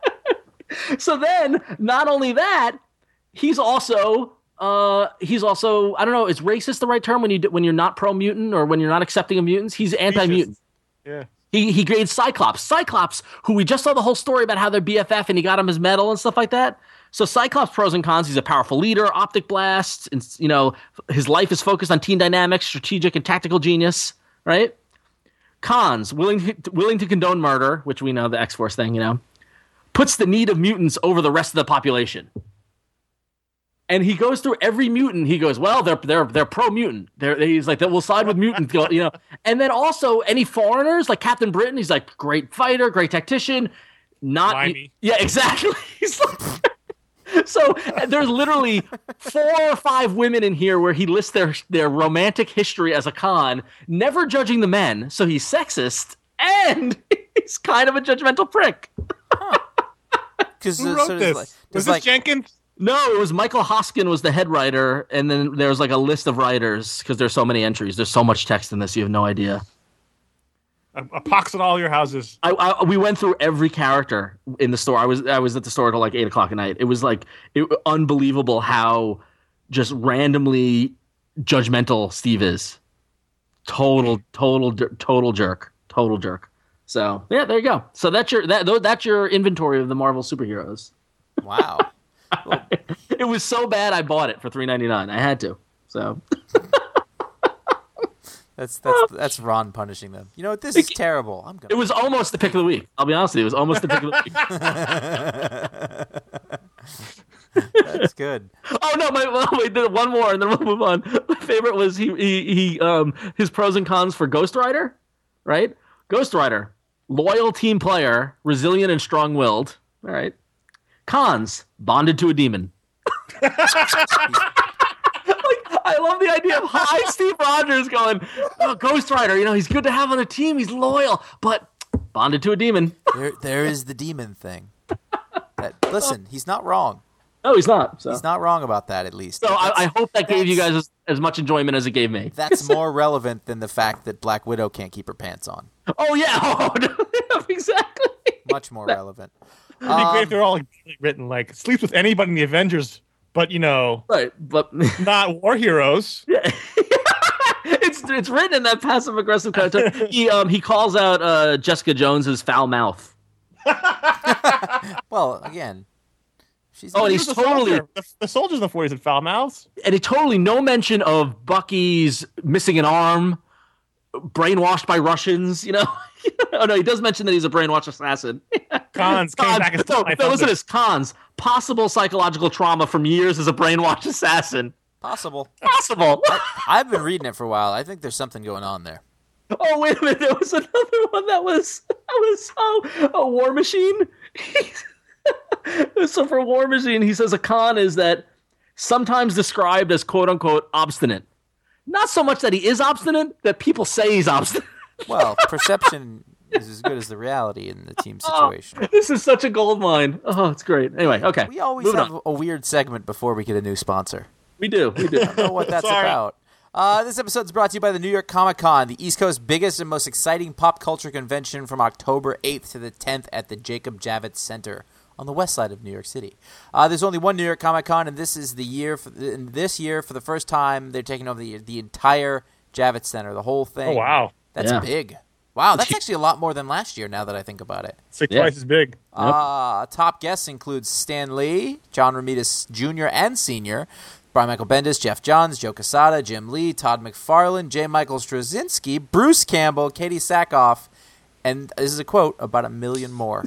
So then, not only that, he's also uh, he's also I don't know, is racist the right term when you do, when you're not pro mutant or when you're not accepting of mutants? He's anti mutant. Yeah. He he grades Cyclops. Cyclops, who we just saw the whole story about how they're B F F and he got him his medal and stuff like that. So Cyclops pros and cons. He's a powerful leader, optic blast, and you know his life is focused on team dynamics, strategic and tactical genius. Right? Cons, willing to, willing to condone murder, which we know the X-Force thing, you know, puts the need of mutants over the rest of the population. And he goes through every mutant. He goes, well, they're they're they're pro mutant. They're he's like, we'll side with mutants, you know. And then also any foreigners like Captain Britain. He's like, great fighter, great tactician. Not Limey. yeah, exactly. He's like, so there's literally four or five women in here where he lists their their romantic history as a con, never judging the men. So he's sexist and he's kind of a judgmental prick. Because Who wrote this? Was this like, Jenkins? No, it was Michael Hoskin was the head writer, and then there's like a list of writers because there's so many entries. There's so much text in this, you have no idea. A, a pox at all your houses. I, I we went through every character in the store. I was I was at the store till like eight o'clock at night. It was like it, unbelievable how just randomly judgmental Steve is. Total, total, total jerk. Total jerk. So yeah, there you go. So that's your that that's your inventory of the Marvel superheroes. wow. Well, It was so bad I bought it for three ninety-nine. I had to. So that's that's that's Ron punishing them. You know what? This is terrible. I'm gonna. it was almost the pick of the week. I'll be honest with you. It was almost the pick of the week. That's good. Oh no! My, well, wait, one more, and then we'll move on. My favorite was he he he um his pros and cons for Ghost Rider, right? Ghost Rider, loyal team player, resilient and strong-willed. All right. Cons, bonded to a demon. Like, I love the idea of high Steve Rogers going, oh, Ghost Rider, you know, he's good to have on a team. He's loyal, but bonded to a demon. There, there is the demon thing. That, listen, he's not wrong. No, he's not. So, He's not wrong about that, at least. so I, I hope that gave you that's- guys as, as much enjoyment as it gave me. That's more relevant than the fact that Black Widow can't keep her pants on. Oh, yeah. Oh, no, exactly. Much more relevant. It'd be great Um, if they're all like, written like sleeps with anybody in the Avengers, but you know, Right, but not war heroes. it's it's written in that passive aggressive kind of tone. He um he calls out uh, Jessica Jones's foul mouth. Well, again, she's. Oh, and He he's was a totally soldier. The, the soldiers in the forties had foul mouths. and he totally no mention of Bucky's missing an arm, brainwashed by Russians. You know. Oh no, he does mention that he's a brainwashed assassin. Cons came Cons, back and no, I no, found listen to it. this. Cons. Possible psychological trauma from years as a brainwashed assassin. Possible. Possible. I've been reading it for a while. I think there's something going on there. Oh wait a minute, there was another one that was that was oh a War Machine. So for War Machine, he says a con is that sometimes described as quote unquote obstinate. Not so much that he is obstinate, that people say he's obstinate. Well, perception is as good as the reality in the team situation. This is such a gold mine. Oh, it's great. Anyway, okay. We always Moving have on. a weird segment before we get a new sponsor. We do. We do. I don't know what that's Sorry. about. Uh, this episode is brought to you by the New York Comic Con, the East Coast's biggest and most exciting pop culture convention, from October eighth to the tenth at the Jacob Javits Center on the west side of New York City. Uh, there's only one New York Comic Con, and this is the year. For, and this year, for the first time, they're taking over the the entire Javits Center, the whole thing. Oh wow, That's Yeah. big. Wow, that's actually a lot more than last year. Now that I think about it. it's like Yeah. twice as big. Uh, top guests include Stan Lee, John Romita Junior and Senior, Brian Michael Bendis, Jeff Johns, Joe Quesada, Jim Lee, Todd McFarlane, J. Michael Straczynski, Bruce Campbell, Katie Sackhoff, and this is a quote, about a million more.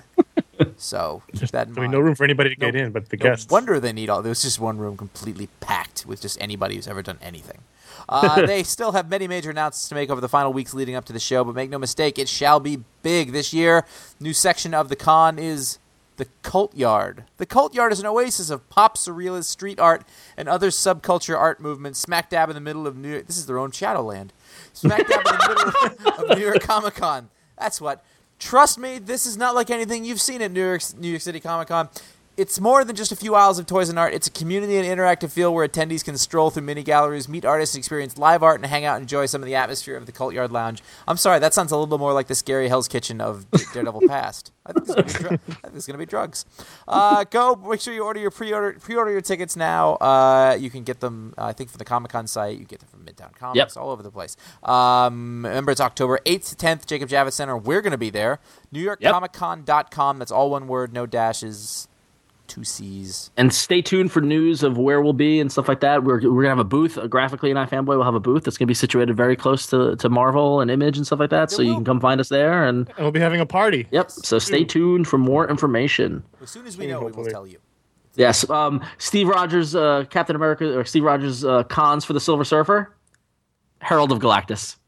So keep that in I mean, mind. no room for anybody to get in, but the No guests. wonder they need all. There was just one room completely packed with just anybody who's ever done anything. Uh, they still have many major announcements to make over the final weeks leading up to the show, but make no mistake, it shall be big this year. New section of the con is the Cult Yard. The Cult Yard is an oasis of pop, surrealist, street art, and other subculture art movements, smack dab in the middle of New York. This is their own Shadowland. Smack dab in the middle of New York Comic Con. That's what. Trust me, this is not like anything you've seen at New York New York City Comic Con. It's more than just a few aisles of toys and art. It's a community and interactive feel where attendees can stroll through mini galleries, meet artists, experience live art, and hang out and enjoy some of the atmosphere of the Cult Yard Lounge. I'm sorry, that sounds a little bit more like the scary Hell's Kitchen of Daredevil Past. I think there's going to be drugs. Uh, go, make sure you order your pre-order pre-order your tickets now. Uh, you can get them, uh, I think, from the Comic Con site. You get them from Midtown Comics, Yep. all over the place. Um, remember, it's October eighth to tenth, Jacob Javits Center. We're going to be there. New York Comic Con dot com. That's all one word, no dashes. two C's. And stay tuned for news of where we'll be and stuff like that. We're we're gonna have a booth. Uh, Graphically and iFanboy will have a booth that's gonna be situated very close to, to Marvel and Image and stuff like that. It so you will. can come find us there. And And we'll be having a party. yep. So stay tuned for more information. As soon as we know, we will Hopefully. tell you. Yes. Um, Steve Rogers, uh, Captain America, or Steve Rogers uh, cons for the Silver Surfer. Herald of Galactus.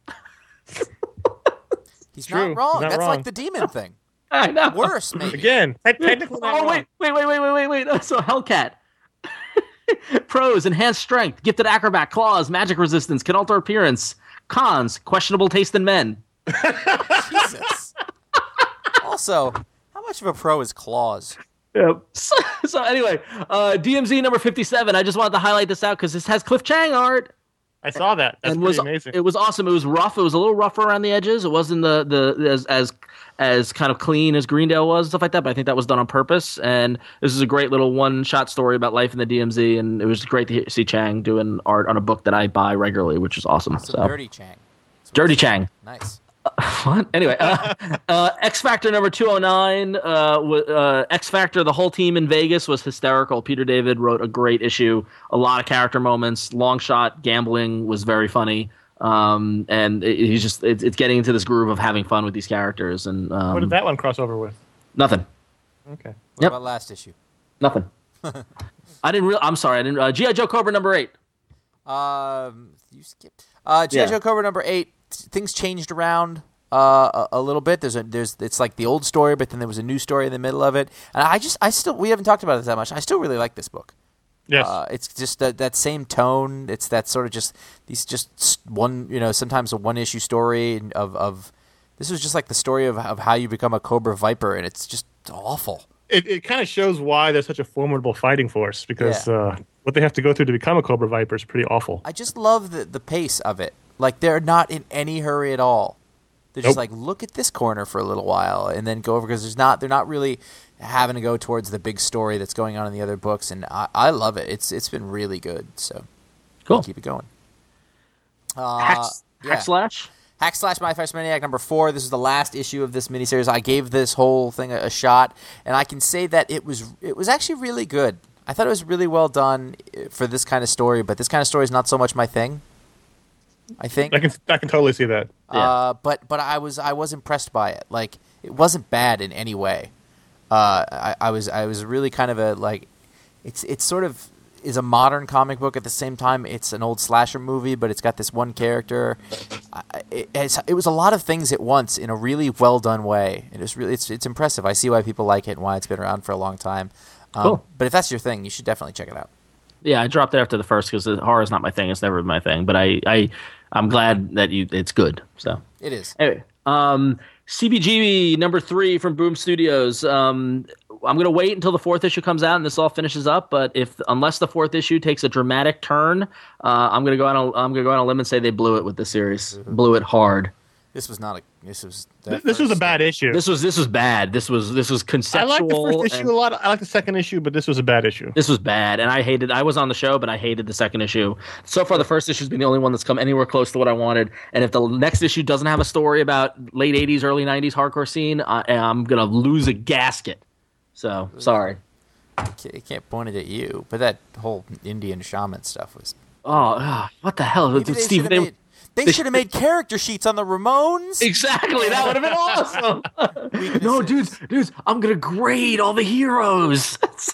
He's True. not wrong. He's not That's wrong. like the demon thing. I know. Worse, maybe. Again, te- technically not Oh wrong. wait, wait, wait, wait, wait, wait, wait. So Hellcat. Pros: enhanced strength, gifted acrobat, claws, magic resistance, can alter appearance. Cons: questionable taste in men. Jesus. Also, how much of a pro is Claws? Yep. So, so anyway, uh, D M Z number fifty-seven. I just wanted to highlight this out because this has Cliff Chang art. I saw that. That's and pretty was amazing. it was awesome. It was rough. It was a little rougher around the edges. It wasn't the the as as as kind of clean as Greendale was and stuff like that. But I think that was done on purpose. And this is a great little one shot story about life in the D M Z. And it was great to see Chang doing art on a book that I buy regularly, which is awesome. So, So, Dirty Chang. Dirty Chang. Nice. What? Anyway, uh, uh, X Factor number two oh nine. Uh, w- uh, X Factor, the whole team in Vegas was hysterical. Peter David wrote a great issue, a lot of character moments. Long shot gambling was very funny. Um, and it, he's just, it, it's getting into this groove of having fun with these characters. And um, What did that one cross over with? nothing. Okay. What Yep. about last issue? Nothing. I didn't real. I'm sorry. I didn't. Uh, G I. Joe Cobra number eight. Um, you skipped. Uh, G I. Yeah. Joe Cobra number eight. Things changed around uh, a, a little bit. There's a there's it's like the old story, but then there was a new story in the middle of it. And I just I still we haven't talked about it that much. I still really like this book. Yes. Uh, it's just that that same tone. It's that sort of just these just s- one you know sometimes a one issue story of of this was just like the story of of how you become a Cobra Viper, and it's just awful. it it kind of shows why they're such a formidable fighting force because Yeah. uh, what they have to go through to become a Cobra Viper is pretty awful. I just love the the pace of it. Like they're not in any hurry at all. They're just Nope. like look at this corner for a little while and then go over because there's not they're not really having to go towards the big story that's going on in the other books, and I, I love it. It's it's been really good. So Cool. keep it going. Uh, Hack, yeah. Hack Slash. Hack Slash My First Maniac number four. This is the last issue of this miniseries. I gave this whole thing a, a shot, and I can say that it was it was actually really good. I thought it was really well done for this kind of story, but this kind of story is not so much my thing. I think. I can I can totally see that. Uh, but but I was I was impressed by it. Like it wasn't bad in any way. Uh, I, I was I was really kind of a like, it's it's sort of is a modern comic book at the same time. It's an old slasher movie, but it's got this one character. I, it, it's, it was a lot of things at once in a really well done way. It was really it's it's impressive. I see why people like it and why it's been around for a long time. Um, Cool. But if that's your thing, you should definitely check it out. Yeah, I dropped it after the first because horror is not my thing. It's never been my thing. But I, I, I'm glad that you. It's good. So It is. anyway, um, C B G B number three from Boom Studios. Um, I'm gonna wait until the fourth issue comes out and this all finishes up. But if unless the fourth issue takes a dramatic turn, uh, I'm gonna go on. A, I'm gonna go on a limb and say they blew it with this series. Mm-hmm. Blew it hard. This was not a. This was. This, this was a bad issue. This was this was bad. This was this was I conceptual. like the first issue and- a lot. I like the second issue, but this was a bad issue. This was bad, and I hated. I was on the show, but I hated the second issue. So far, the first issue's been the only one that's come anywhere close to what I wanted. And if the next issue doesn't have a story about late eighties, early nineties hardcore scene, I, I'm gonna lose a gasket. So sorry. You can't point it at you, but that whole Indian shaman stuff was. Oh, ugh, what the hell, Maybe they Steve? should They, have made, they they should have made character sheets on the Ramones. exactly. That would have been awesome. no, Weaknesses. dudes, dudes, I'm gonna grade all the heroes.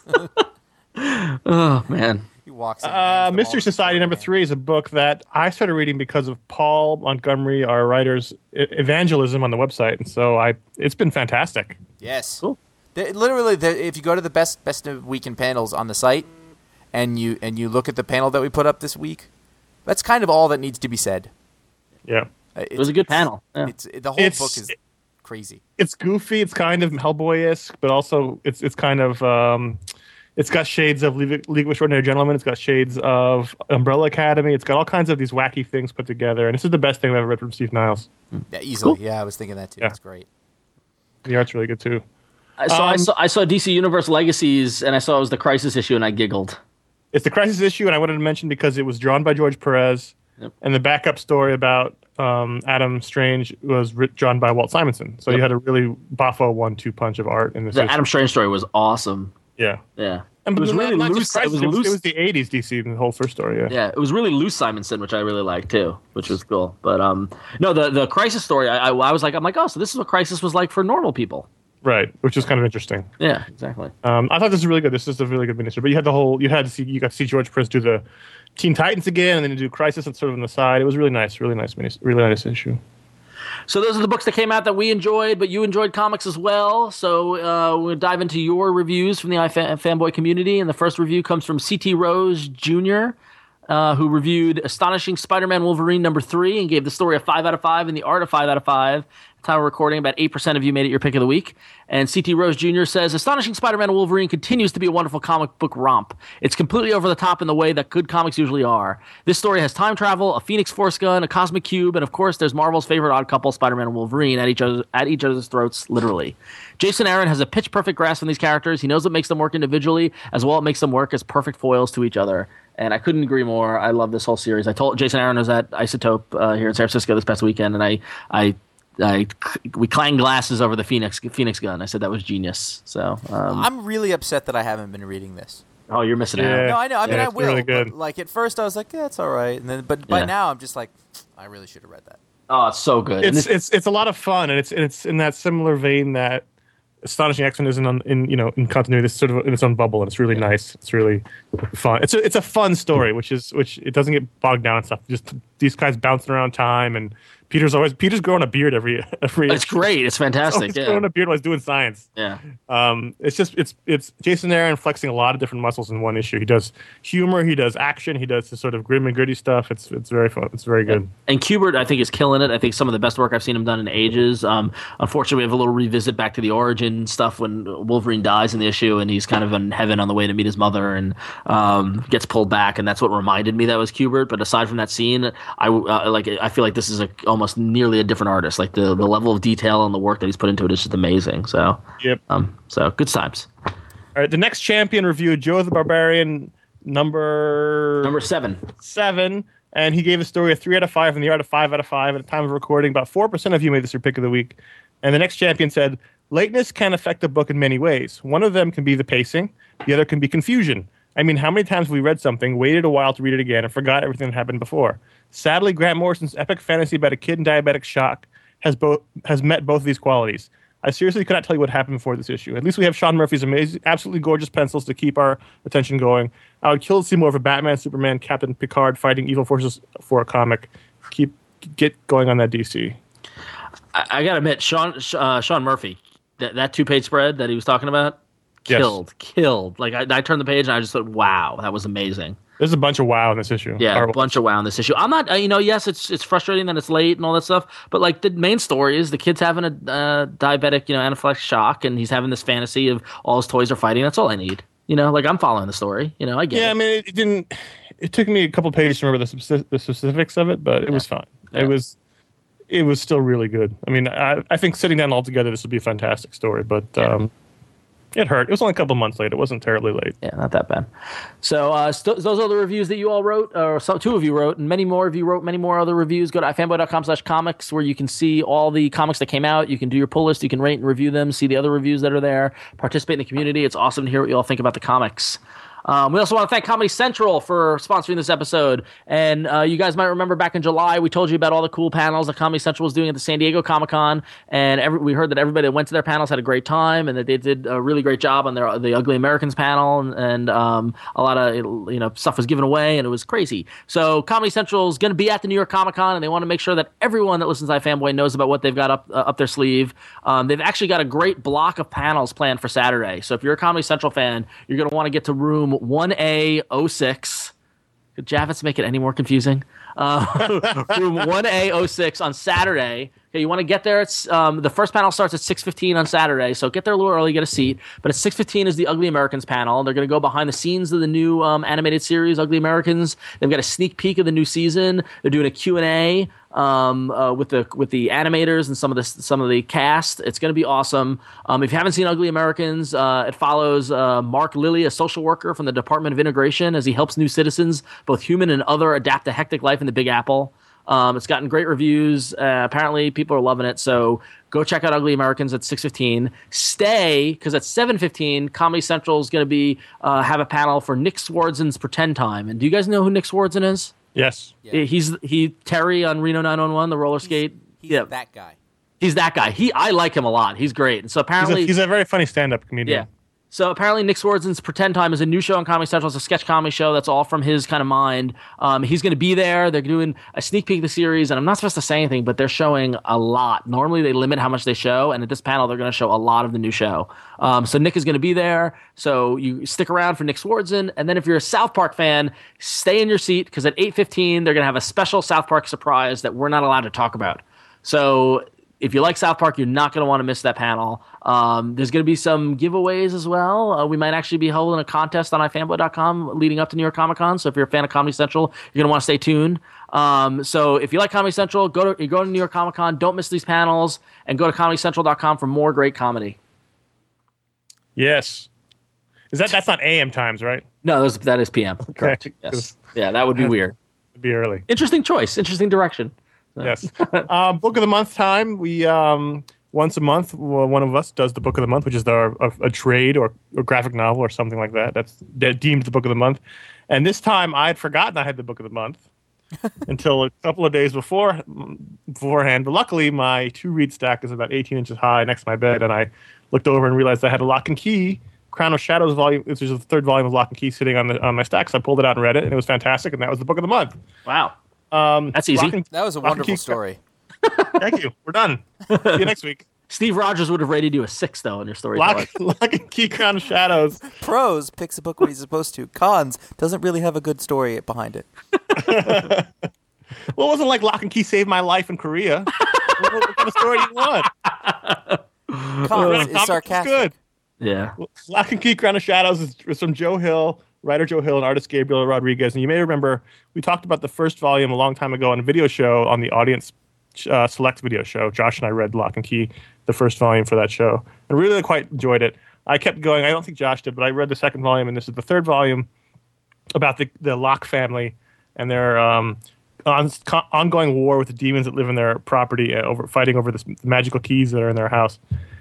oh man. He walks in and Uh, hands them all Mystery to Society number Superman. three is a book that I started reading because of Paul Montgomery, our writer's e- evangelism on the website, and so I it's been fantastic. Yes. Cool. They- literally, the, if you go to the best best of weekend panels on the site, and you and you look at the panel that we put up this week, that's kind of all that needs to be said. Yeah, Uh, It was a good it's- panel. Yeah. It's the whole It's- book is crazy. it's goofy. It's kind of Hellboy-esque, but also it's it's kind of um, it's got shades of League, League of Extraordinary Gentlemen. It's got shades of Umbrella Academy. It's got all kinds of these wacky things put together, and this is the best thing I've ever read from Steve Niles. Yeah, easily. Cool. Yeah, I was thinking that too. Yeah. That's great. The art's really good too. I saw, I Um, saw I saw D C Universe Legacies, and I saw it was the Crisis issue, and I giggled. It's the Crisis issue, and I wanted to mention because it was drawn by George Perez, Yep. and the backup story about um, Adam Strange was writ- drawn by Walt Simonson. So Yep. you had a really boffo one-two punch of art in this The issue. Adam Strange story was awesome. Yeah. Yeah. And It was not- really not just loose. It Crisis, was it was, loose. it was the eighties D C in the whole first story. Yeah. Yeah, it was really loose Simonson, which I really liked too, which was cool. But um, no, the the Crisis story, I, I, I was like, I'm like, oh, so this is what Crisis was like for normal people. Right, which is kind of interesting. Yeah, exactly. Um, I thought this was really good. This is a really good miniseries. But you had the whole, you had to see, you got to see George Prince do the Teen Titans again, and then you do Crisis and sort of on the side. It was really nice, really nice, minis- really nice issue. So those are the books that came out that we enjoyed, but you enjoyed comics as well. So uh, we'll dive into your reviews from the iFanboy community. And the first review comes from C T Rose Junior, uh, who reviewed Astonishing Spider-Man Wolverine number three and gave the story a five out of five and the art a five out of five. Time of recording, about eight percent of you made it your pick of the week. And C T Rose Junior says, Astonishing Spider-Man and Wolverine continues to be a wonderful comic book romp. It's completely over the top in the way that good comics usually are. This story has time travel, a Phoenix Force gun, a cosmic cube, and of course there's Marvel's favorite odd couple, Spider-Man and Wolverine, at each, other, at each other's throats, literally. Jason Aaron has a pitch-perfect grasp on these characters. He knows what makes them work individually, as well as what makes them work as perfect foils to each other. And I couldn't agree more. I love this whole series. I told Jason Aaron was at Isotope uh, here in San Francisco this past weekend, and I... I I, we clanged glasses over the Phoenix Phoenix gun. I said that was genius. So um, I'm really upset that I haven't been reading this. oh, you're missing Yeah. out. No, I know. I mean, Yeah, I it's will. really good. But, like at first, I was like, "Yeah, it's all right," and then, but by Yeah. now, I'm just like, I really should have read that. Oh, it's so good. And It's this- it's it's a lot of fun, and it's it's in that similar vein that Astonishing X-Men is in, in you know in continuity. It's sort of in its own bubble, and it's really nice. It's really fun. It's a it's a fun story, which is which it doesn't get bogged down and stuff. Just these guys bouncing around time, and Peter's always Peter's growing a beard every every. it's great. It's fantastic. He's Yeah. growing a beard while he's doing science. Yeah. Um, it's just it's it's Jason Aaron flexing a lot of different muscles in one issue. He does humor, he does action, he does the sort of grim and gritty stuff. It's it's very fun. It's very good. And Kubert, I think, is killing it. I think some of the best work I've seen him done in ages. Um, unfortunately, we have a little revisit back to the origin stuff when Wolverine dies in the issue, and he's kind of in heaven on the way to meet his mother, and um, gets pulled back, and that's what reminded me that was Kubert. But aside from that scene, I uh, like I feel like this is a, almost nearly a different artist. Like the, the level of detail and the work that he's put into it is just amazing. So, Yep. um, so good times. All right, the next champion review, Joe the Barbarian, number Number seven. seven, and he gave the story a three out of five and the art a five out of five. At the time of recording, about four percent of you made this your pick of the week. And the next champion said, lateness can affect a book in many ways. One of them can be the pacing. The other can be confusion. I mean, how many times have we read something, waited a while to read it again, and forgot everything that happened before? Sadly, Grant Morrison's epic fantasy about a kid in diabetic shock has both has met both of these qualities. I seriously could not tell you what happened before this issue. At least we have Sean Murphy's amazing, absolutely gorgeous pencils to keep our attention going. I would kill to see more of a Batman, Superman, Captain Picard fighting evil forces for a comic. Keep get going on that D C. I, I gotta admit, Sean uh, Sean Murphy, that, that two page spread that he was talking about, Yes. killed, killed. Like I, I turned the page and I just thought, wow, that was amazing. There's a bunch of wow in this issue. Yeah, Horrible. a bunch of wow in this issue. I'm not, uh, you know, yes, it's it's frustrating that it's late and all that stuff, but like the main story is the kid's having a uh, diabetic, you know, anaphylactic shock, and he's having this fantasy of all his toys are fighting. That's all I need. You know, like I'm following the story. You know, I get Yeah, it. I mean, it, it didn't. It took me a couple pages to remember the, speci- the specifics of it, but it was fine. Yeah. It was, it was still really good. I mean, I, I think sitting down all together, this would be a fantastic story. But um, it hurt. It was only a couple months late. It wasn't terribly late. Yeah, not that bad. So uh, st- those are the reviews that you all wrote, or some, two of you wrote, and many more of you wrote many more other reviews. Go to ifanboy.com slash comics where you can see all the comics that came out. You can do your pull list. You can rate and review them, see the other reviews that are there, participate in the community. It's awesome to hear what you all think about the comics. Um, we also want to thank Comedy Central for sponsoring this episode. And uh, you guys might remember back in July, we told you about all the cool panels that Comedy Central was doing at the San Diego Comic-Con. And every, we heard that everybody that went to their panels had a great time, and that they did a really great job on their the Ugly Americans panel. And, and um, a lot of you know stuff was given away, and it was crazy. So Comedy Central is going to be at the New York Comic-Con, and they want to make sure that everyone that listens to iFanboy knows about what they've got up uh, up their sleeve. Um, they've actually got a great block of panels planned for Saturday. So if you're a Comedy Central fan, you're going to want to get to room one A oh six. Could Javits make it any more confusing? Uh, room one A oh six on Saturday. Okay, you want to get there. It's um, the first panel starts at six fifteen on Saturday, so get there a little early, get a seat. But at six fifteen is the Ugly Americans panel. They're going to go behind the scenes of the new um, animated series, Ugly Americans. They've got a sneak peek of the new season. They're doing a Q and A um, uh, with the with the animators and some of the some of the cast. It's going to be awesome. Um, if you haven't seen Ugly Americans, uh, it follows uh, Mark Lilly, a social worker from the Department of Integration, as he helps new citizens, both human and other, adapt to hectic life in the Big Apple. Um, it's gotten great reviews. Uh, apparently, people are loving it. So go check out Ugly Americans at six fifteen. Stay, because at seven fifteen, Comedy Central is going to be uh, have a panel for Nick Swardsen's Pretend Time. And do you guys know who Nick Swardsen is? Yes. Yeah. He's he Terry on Reno nine one one, the roller skate. He's yeah, that guy. he's that guy. He I like him a lot. He's great. And so He's apparently, a, he's a very funny stand-up comedian. yeah. So apparently, Nick Swardsen's Pretend Time is a new show on Comedy Central. It's a sketch comedy show that's all from his kind of mind. Um, he's going to be there. They're doing a sneak peek of the series, and I'm not supposed to say anything, but they're showing a lot. Normally, they limit how much they show, and at this panel, they're going to show a lot of the new show. Um, so Nick is going to be there. So you stick around for Nick Swardsen, and then if you're a South Park fan, stay in your seat because at eight fifteen, they're going to have a special South Park surprise that we're not allowed to talk about. So if you like South Park, you're not going to want to miss that panel. Um, there's going to be some giveaways as well. Uh, we might actually be holding a contest on i fanboy dot com leading up to New York Comic Con. So if you're a fan of Comedy Central, you're going to want to stay tuned. Um, so if you like Comedy Central, go to you go to New York Comic Con. Don't miss these panels, and go to comedy central dot com for more great comedy. Yes. Is that that's not A M times, right? No, those, that is P M. Correct. Okay. Yes. Yeah, that would be weird. It'd be early. Interesting choice. Interesting direction. Yes. uh, book of the month time. We um, once a month, well, one of us does the book of the month, which is the, a, a trade or a graphic novel or something like that. That's de- deemed the book of the month. And this time, I had forgotten I had the book of the month until a couple of days before beforehand. But luckily, my two read stack is about eighteen inches high next to my bed, and I looked over and realized I had a Lock and Key Crown of Shadows volume, which is the third volume of Lock and Key, sitting on the on my stack. So I pulled it out and read it, and it was fantastic. And that was the book of the month. Wow. Um, That's easy. Lock and- That was a Lock and wonderful Key- story. Thank you. We're done. See you next week. Steve Rogers would have rated you a six, though, in your story. Lock, Lock and Key Crown of Shadows. Pros picks a book when he's supposed to. Cons doesn't really have a good story behind it. Well, it wasn't like Lock and Key saved my life in Korea. what, what kind of story do you want? Cons Comics is is sarcastic. good. Yeah. Lock and Key Crown of Shadows is, is from Joe Hill, writer Joe Hill, and artist Gabriel Rodriguez. And you may remember we talked about the first volume a long time ago on a video show on the Audience uh, Select video show. Josh and I read Lock and Key, the first volume for that show, and really quite enjoyed it. I kept going. I don't think Josh did, but I read the second volume, and this is the third volume about the, the Locke family and their um, on, con- ongoing war with the demons that live in their property, uh, over fighting over the magical keys that are in their house.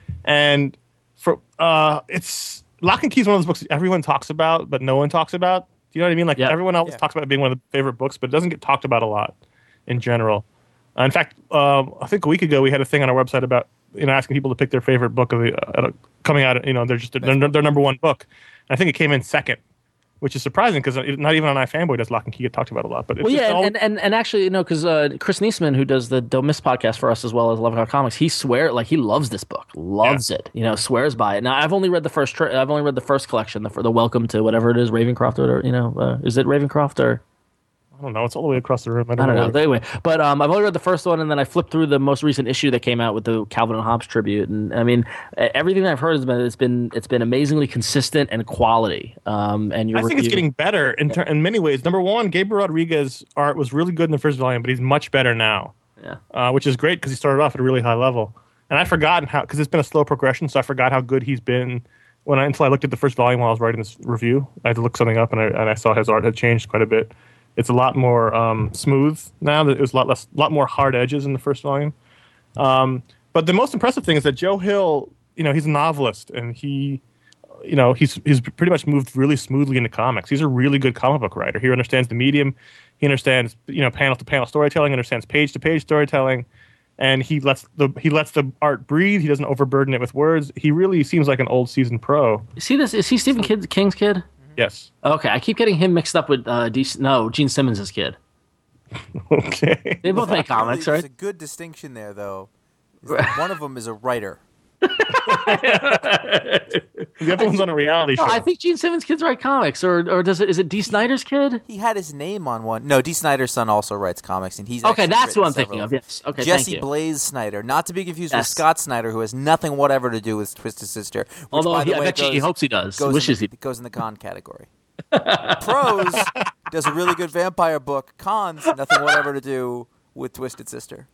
And for uh, it's Lock and Key is one of those books that everyone talks about, but no one talks about. Do you know what I mean? Like Yeah. everyone else Yeah. talks about it being one of the favorite books, but it doesn't get talked about a lot in general. Uh, in fact, um, I think a week ago we had a thing on our website about you know asking people to pick their favorite book of the uh, coming out. You know, they're just their, their number one book. And I think it came in second, which is surprising because not even on iFanboy does Lock and Key get talked about a lot. But it's Well, just yeah, all, and, and, and actually, you know, because uh, Chris Niesman, who does the Don't Miss podcast for us as well as Love How Comics, he swear like he loves this book, loves it, you know, swears by it. Now, I've only read the first, tra- I've only read the first collection, the the Welcome to whatever it is, Ravencroft, or you know, uh, is it Ravencroft or? I don't know. It's all the way across the room. I I don't, don't know. what But anyway, but um, I've only read the first one, and then I flipped through the most recent issue that came out with the Calvin and Hobbes tribute, and I mean, e- everything I've heard has been it's been it's been amazingly consistent and quality. Um, and your I think it's review- getting better in, ter- in many ways. Number one, Gabriel Rodriguez art was really good in the first volume, but he's much better now, yeah. uh, which is great because he started off at a really high level. And I've forgotten how, because it's been a slow progression, so I forgot how good he's been when I, until I looked at the first volume while I was writing this review. I had to look something up, and I, and I saw his art had changed quite a bit. It's a lot more um, smooth now. It was a lot less, lot more hard edges in the first volume. Um, but the most impressive thing is that Joe Hill, you know, he's a novelist, and he, you know, he's he's pretty much moved really smoothly into comics. He's a really good comic book writer. He understands the medium. He understands, you know, panel to panel storytelling. Understands page to page storytelling, and he lets the he lets the art breathe. He doesn't overburden it with words. He really seems like an old seasoned pro. Is he this? Is he Stephen Kid, King's kid? Yes. Okay, I keep getting him mixed up with uh, D- no Gene Simmons' kid. Okay. They both make comics, There's right? a good distinction there, though. is that one of them is a writer. The other one's on a reality show. No, I think Gene Simmons' kids write comics, or or does it? Is it D. Snyder's kid? He had his name on one. No, D. Snyder's son also writes comics, and he's Okay, actually that's who written I'm thinking several of. Yes. Okay, thank Jesse you. Blaze Snyder, not to be confused with Yes. Scott Snyder, who has nothing whatever to do with Twisted Sister. Which, Although by the he, I way, bet you he goes- hopes he does. goes Wishes in he. the, goes in the con category. Pros does a really good vampire book. Cons, nothing whatever to do with Twisted Sister.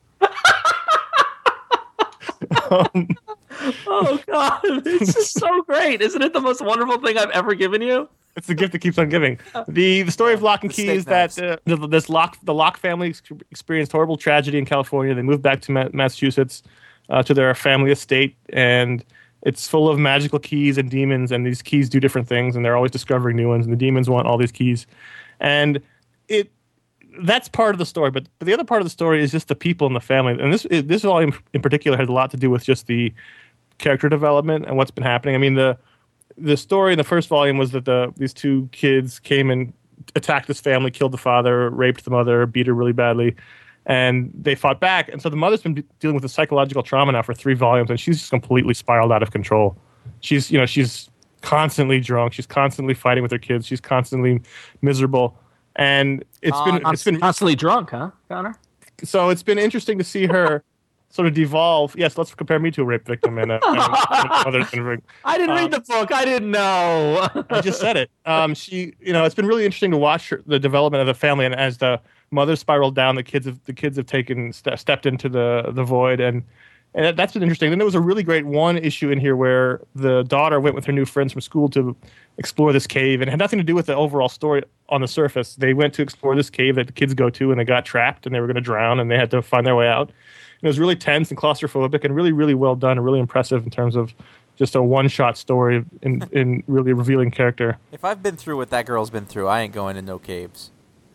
Oh God, it's just so great, isn't it? The most wonderful thing I've ever given you. It's the gift that keeps on giving. The the story of Lock and the Key steak is that knives. uh, the, this Lock the Lock family ex- experienced horrible tragedy in California. They moved back to Ma- Massachusetts uh, to their family estate, and it's full of magical keys and demons. And these keys do different things, and they're always discovering new ones. And the demons want all these keys, and it that's part of the story. But, but the other part of the story is just the people in the family. And this this volume in particular has a lot to do with just the character development and what's been happening. I mean the. The story in the first volume was that the these two kids came and attacked this family, killed the father, raped the mother, beat her really badly, and they fought back. And so the mother's been dealing with a psychological trauma now for three volumes, and she's just completely spiraled out of control. She's, you know, she's constantly drunk. She's constantly fighting with her kids. She's constantly miserable, and it's Uh, been it's been Constantly drunk, huh, Connor? so it's been interesting to see her sort of devolve. Yes, let's compare me to a rape victim and a, and a mother's been raped. I didn't Um, read the book. I didn't know. I just said it. Um, she, you know, it's been really interesting to watch her, the development of the family, and as the mother spiraled down, the kids have the kids have taken ste- stepped into the the void, and and that- that's been interesting. Then there was a really great one issue in here where the daughter went with her new friends from school to explore this cave, and it had nothing to do with the overall story on the surface. They went to explore this cave that the kids go to, and they got trapped, and they were going to drown, and they had to find their way out. And it was really tense and claustrophobic, and really, really well done, and really impressive in terms of just a one-shot story in in really revealing character. If I've been through what that girl's been through, I ain't going to no caves.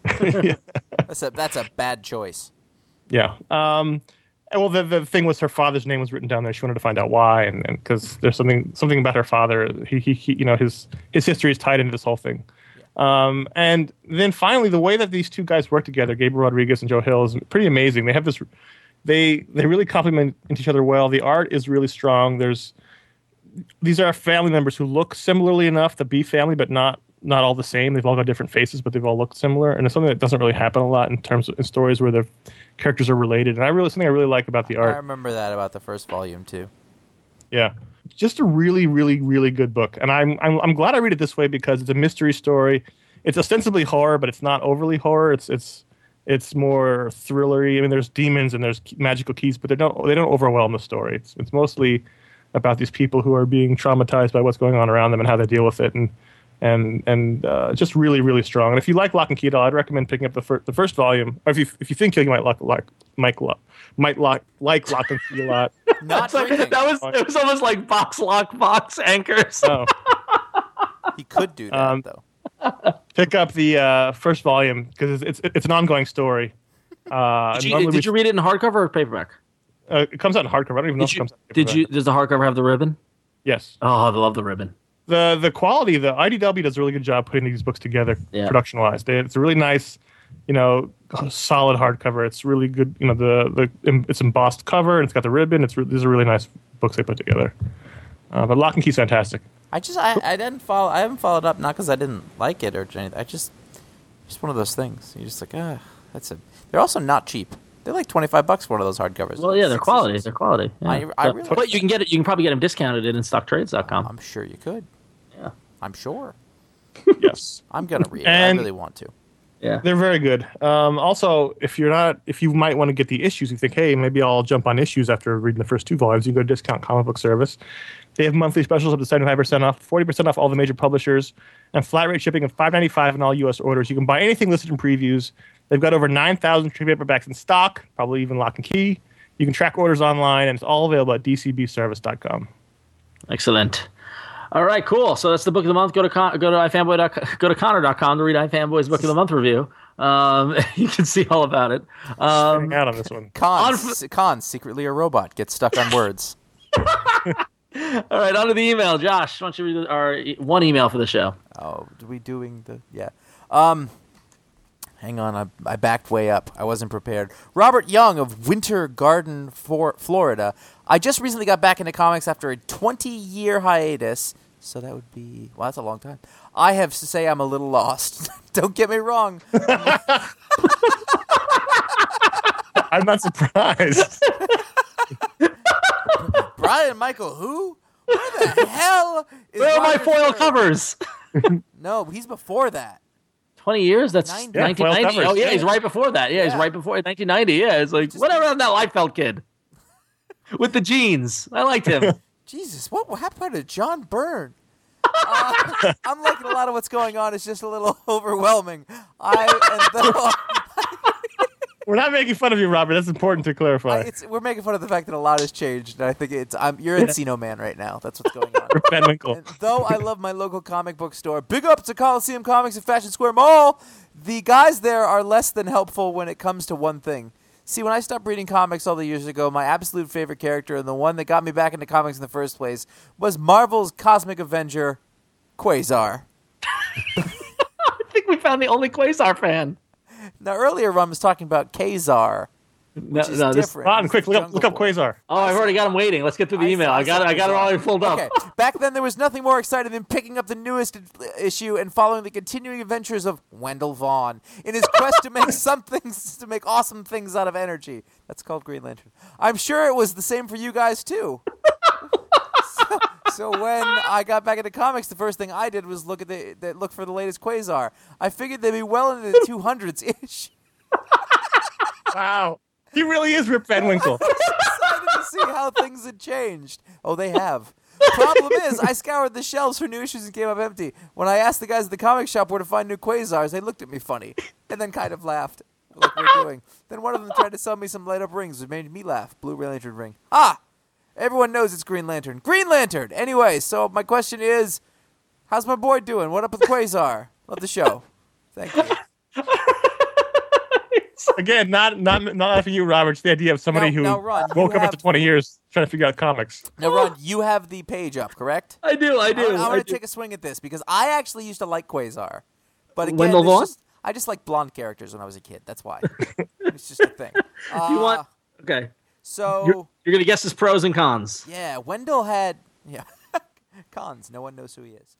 That's a that's a bad choice. Yeah. Um, and well, the the thing was her father's name was written down there. She wanted to find out why, and because there's something something about her father. He, he he you know his his history is tied into this whole thing. Um, and then finally, the way that these two guys work together, Gabriel Rodriguez and Joe Hill, is pretty amazing. They have this. They they really complement each other well. The art is really strong. There's these are family members who look similarly enough to be family, but not not all the same. They've all got different faces, but they've all looked similar. And it's something that doesn't really happen a lot in terms of in stories where the characters are related. And I really something I really like about the I art. remember that about the first volume too. Yeah, just a really, really, really good book. And I'm I'm I'm glad I read it this way because it's a mystery story. It's ostensibly horror, but it's not overly horror. It's it's it's more thrillery. I mean, there's demons and there's magical keys, but they don't they don't overwhelm the story. It's it's mostly about these people who are being traumatized by what's going on around them and how they deal with it, and and and uh, just really, really strong. And if you like Lock and Key at all, I'd recommend picking up the first the first volume. Or if you if you think you might like like Mike lo- might like like Lock and Key a lot. Not It's like, drinking. that was it was almost like box lock box anchors. So He could do that Um, though. pick up the uh, first volume because it's, it's it's an ongoing story. Uh, Did, you, normally did we- you read it in hardcover or paperback? Uh, it comes out in hardcover. I don't even know Did if it you, comes out in did paperback. you? Does the hardcover have the ribbon? Yes. Oh, I love the ribbon. The the quality, the I D W does a really good job putting these books together Yeah. production wise. It's a really nice, you know, solid hardcover. It's really good. You know, the the it's embossed cover and it's got the ribbon. It's re- these are really nice books they put together. Uh, but Lock and Key's fantastic. I just I, I didn't follow. I haven't followed up not because I didn't like it or anything. I just just one of those things. You're just like ah, that's a. They're also not cheap. They're like twenty five bucks for one of those hardcovers. Well, yeah, they're Six quality. issues. They're quality. Yeah. I- I but, really but like you can get it. You can probably get them discounted in stock trades dot com. I'm sure you could. Yeah. I'm sure. Yes. I'm gonna read it. And- I really want to. Yeah. They're very good. Um, also, if you're not, if you might want to get the issues, you think, hey, maybe I'll jump on issues after reading the first two volumes. You can go to Discount Comic Book Service. They have monthly specials up to seventy-five percent off, forty percent off all the major publishers, and flat rate shipping of five ninety-five in all U S orders. You can buy anything listed in previews. They've got over nine thousand trade paperbacks in stock, probably even Lock and Key. You can track orders online, and it's all available at d c b service dot com. Excellent. All right, cool. So that's the book of the month. Go to con- go to ifanboy dot com, go to connor dot com to read iFanboy's book of the month review. Um, you can see all about it. Um, Hang out on this one. Khan, On- s- Khan, secretly a robot, gets stuck on words. all right, on to the email. Josh, why don't you read our e- one email for the show? Oh, are we doing the yeah? Um, hang on, I, I backed way up. I wasn't prepared. Robert Young of Winter Garden, for Florida. I just recently got back into comics after a twenty-year hiatus. So that would be well, that's a long time. I have to say I'm a little lost. Don't get me wrong. I'm not surprised. Brian Michael, who? Where the hell is Where are my Roger foil Stern? covers? No, he's before that. Twenty years? That's Nine- Yeah, nineteen ninety. foil covers. Oh yeah, Yeah. he's right before that. Yeah, he's Yeah. right before nineteen ninety. Yeah, it's like whatever on that Liefeld kid with the jeans. I liked him. Jesus, what, what happened to John Byrne? Uh, I'm liking a lot of what's going on. It's just a little overwhelming. I and though We're not making fun of you, Robert. That's important to clarify. I, it's, we're making fun of the fact that a lot has changed, and I think it's I'm, you're Encino Man right now. That's what's going on. Ben Winkle. And though I love my local comic book store, big up to Coliseum Comics at Fashion Square Mall, the guys there are less than helpful when it comes to one thing. See, when I stopped reading comics all the years ago, my absolute favorite character and the one that got me back into comics in the first place was Marvel's Cosmic Avenger, Quasar. I think we found the only Quasar fan. Now, earlier, Ron was talking about Kazar, No, which is no, this, different. Ron, quick, look up, Jungle look up Boy. Quasar. oh, I've already got him waiting. Let's get through the I email. saw- I got it. I got it saw already pulled up. Okay. Back then, there was nothing more exciting than picking up the newest issue and following the continuing adventures of Wendell Vaughn in his quest to make something to make awesome things out of energy. That's called Green Lantern. I'm sure it was the same for you guys too. so, so when I got back into comics, the first thing I did was look at the, the look for the latest Quasar. I figured they'd be well into the two hundreds ish. Wow. He really is Rip Van Winkle. Excited to see how things had changed. Oh, they have. Problem is, I scoured the shelves for new issues and came up empty. When I asked the guys at the comic shop where to find new Quasars, they looked at me funny and then kind of laughed, like we're doing. Then one of them tried to sell me some light-up rings, which made me laugh. Blue Lantern ring. Ah! Everyone knows it's Green Lantern. Green Lantern! Anyway, so my question is, how's my boy doing? What up with Quasar? Love the show. Thank you. Again, not not not for you, Robert. It's the idea of somebody Now- who now, Ron, you woke up have- after twenty years trying to figure out comics. Now, Ron, you have the page up, correct? I do. I do. I'm, I going to do. take a swing at this because I actually used to like Quasar, but again, Wendell it's Vaughn? just- I just like blonde characters when I was a kid. That's why. It's just a thing. Uh, you want? Okay. So You're, you're gonna guess his pros and cons. yeah, Wendell had yeah cons. No one knows who he is.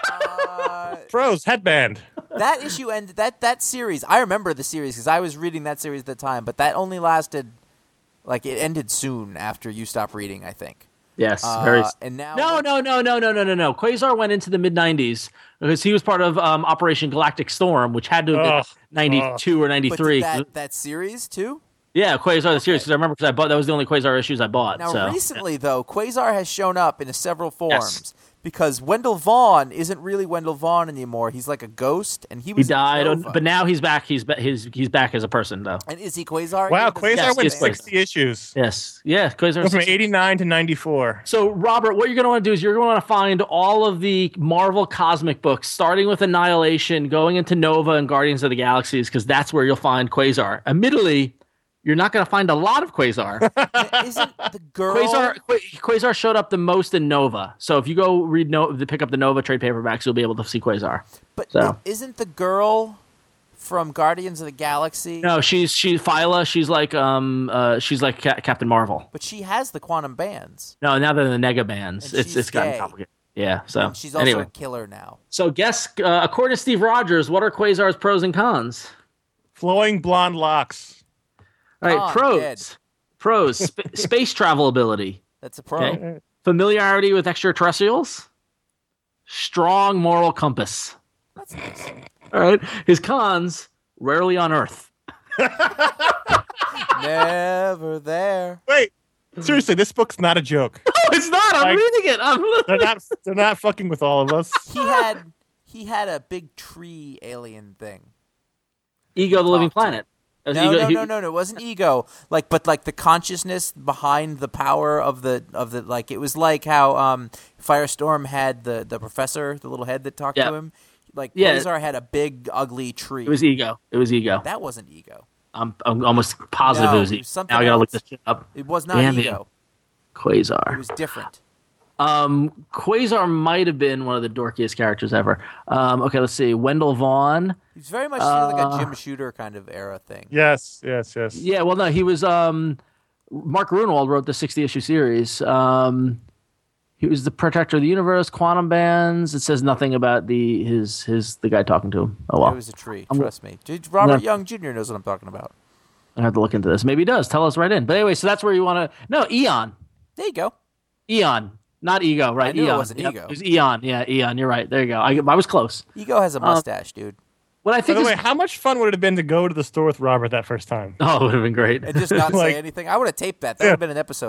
Uh, Pros, headband. that issue ended. That that series. I remember the series because I was reading that series at the time, but that only lasted like it ended soon after you stopped reading. I think. Yes. Uh, very. and now No, no, no, no, no, no, no, no. Quasar went into the mid nineties because he was part of um, Operation Galactic Storm, which had to have been Ugh, ninety-two or But did ninety-three. that that series too. Yeah, Quasar the series because I remember because I bought that was the only Quasar issues I bought. Now, so. recently, though, Quasar has shown up in several forms because Wendell Vaughn isn't really Wendell Vaughn anymore. He's like a ghost, and he He was in died, Nova. but now he's back. He's ba- he's he's back as a person though. And is he Quasar? Wow, again? Does he- Quasar Yes, went yes, sixty issues. Yes, yeah, Quasar. Went from eighty-nine to ninety-four. So, Robert, what you're going to want to do is you're going to want to find all of the Marvel cosmic books, starting with Annihilation, going into Nova and Guardians of the Galaxies, because that's where you'll find Quasar. Admittedly, you're not going to find a lot of Quasar. Isn't the girl? Quasar Qu- Quasar showed up the most in Nova. So if you go read no, pick up the Nova trade paperbacks, you'll be able to see Quasar. but so. i- isn't the girl from Guardians of the Galaxy? No, she's she's Phyla. She's like um uh she's like Ca- Captain Marvel. But she has the quantum bands. No, now they're the Nega bands. And It's she's it's gotten gay. complicated. Yeah. So And she's also anyway, a killer now. so guess uh, according to Steve Rogers, what are Quasar's pros and cons? Flowing blonde locks. All right, Con, pros. dead. Pros. Sp- space travel ability. That's a pro. Okay. Familiarity with extraterrestrials. Strong moral compass. That's nice. All right. His cons, rarely on Earth. Never there. Wait, seriously, this book's not a joke. No, it's not. I'm Like- reading it. I'm They're not. They're not fucking with all of us. He had he had a big tree alien thing. Ego, the Living Talk to Planet. As No, Ego- no, he- no, no, no. It wasn't ego. Like, but like the consciousness behind the power of the of the like. It was like how um, Firestorm had the the professor, the little head that talked Yeah. to him. Like Yeah. Quasar had a big ugly tree. It was ego. It was ego. that wasn't ego. I'm, I'm almost positive No, it was it ego. was something Now I gotta look else. this shit up. It was not Damn it. ego. It Quasar. was different. Um, Quasar might have been one of the dorkiest characters ever. Um, okay, let's see. Wendell Vaughn. He was very much like Uh, a Jim Shooter kind of era thing. Yes, yes, yes. Yeah, well, no, he was. Um, Mark Grunwald wrote the sixty issue series. Um, he was the protector of the universe, quantum bands. It says nothing about the his his the guy talking to him. Oh well, It was a tree. Trust me. Dude, Robert Young Junior knows what I'm talking about. I have to look into this. Maybe he does. Tell us right in. But anyway, so that's where you want to. No, Eon. There you go. Eon, not Ego, right? I knew it Eon. wasn't Yep, Ego. It was Eon. Yeah, Eon. You're right. There you go. I, I was close. Ego has a mustache, dude. What I By think the is, way, how much fun would it have been to go to the store with Robert that first time? oh, it would have been great. And just not Like- say anything. I would have taped that. That Yeah. would have been an episode.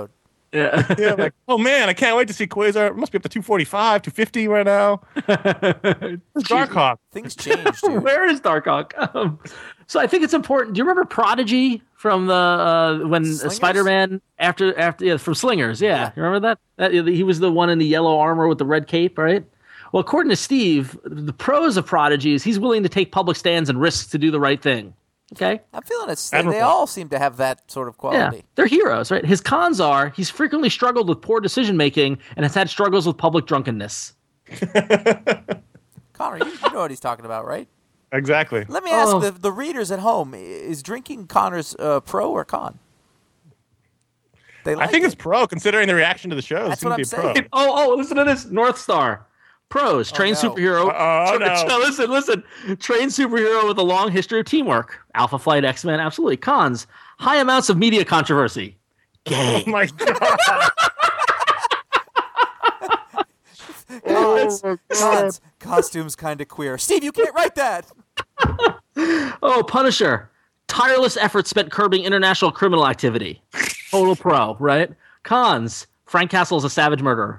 Yeah. Yeah, like, oh man, I can't wait to see Quasar. It must be up to two forty-five, two fifty right now. Where's Darkhawk? Things change, dude. Where is Darkhawk? Um, so I think it's important. Do you remember Prodigy from the uh, when Slingers? Spider-Man after after yeah, from Slingers? Yeah, you remember that? that? He was the one in the yellow armor with the red cape, right? Well, according to Steve, the pros of Prodigy is he's willing to take public stands and risks to do the right thing. Okay. I'm feeling it's they Admirable. all seem to have that sort of Yeah, quality. they're heroes, right? His cons are he's frequently struggled with poor decision making and has had struggles with public drunkenness. Connor, you, you know what he's talking about, right? Exactly. Let me ask Oh. the, the readers at home: is drinking Connor's uh, pro or con? They I like think it. it's pro, considering the reaction to the show. That's It seems what to I'm be saying. pro. Oh, oh, listen to this. North Star. Pros, trained no. superhero. Uh-oh, no. Listen, listen. Trained superhero with a long history of teamwork. Alpha Flight, X-Men, absolutely. Cons, high amounts of media controversy. Gay. Oh my god. Cons, cons, costumes kind of queer. Steve, you can't write that. Oh, Punisher. Tireless effort spent curbing international criminal activity. Total pro, right? Cons, Frank Castle is a savage murderer.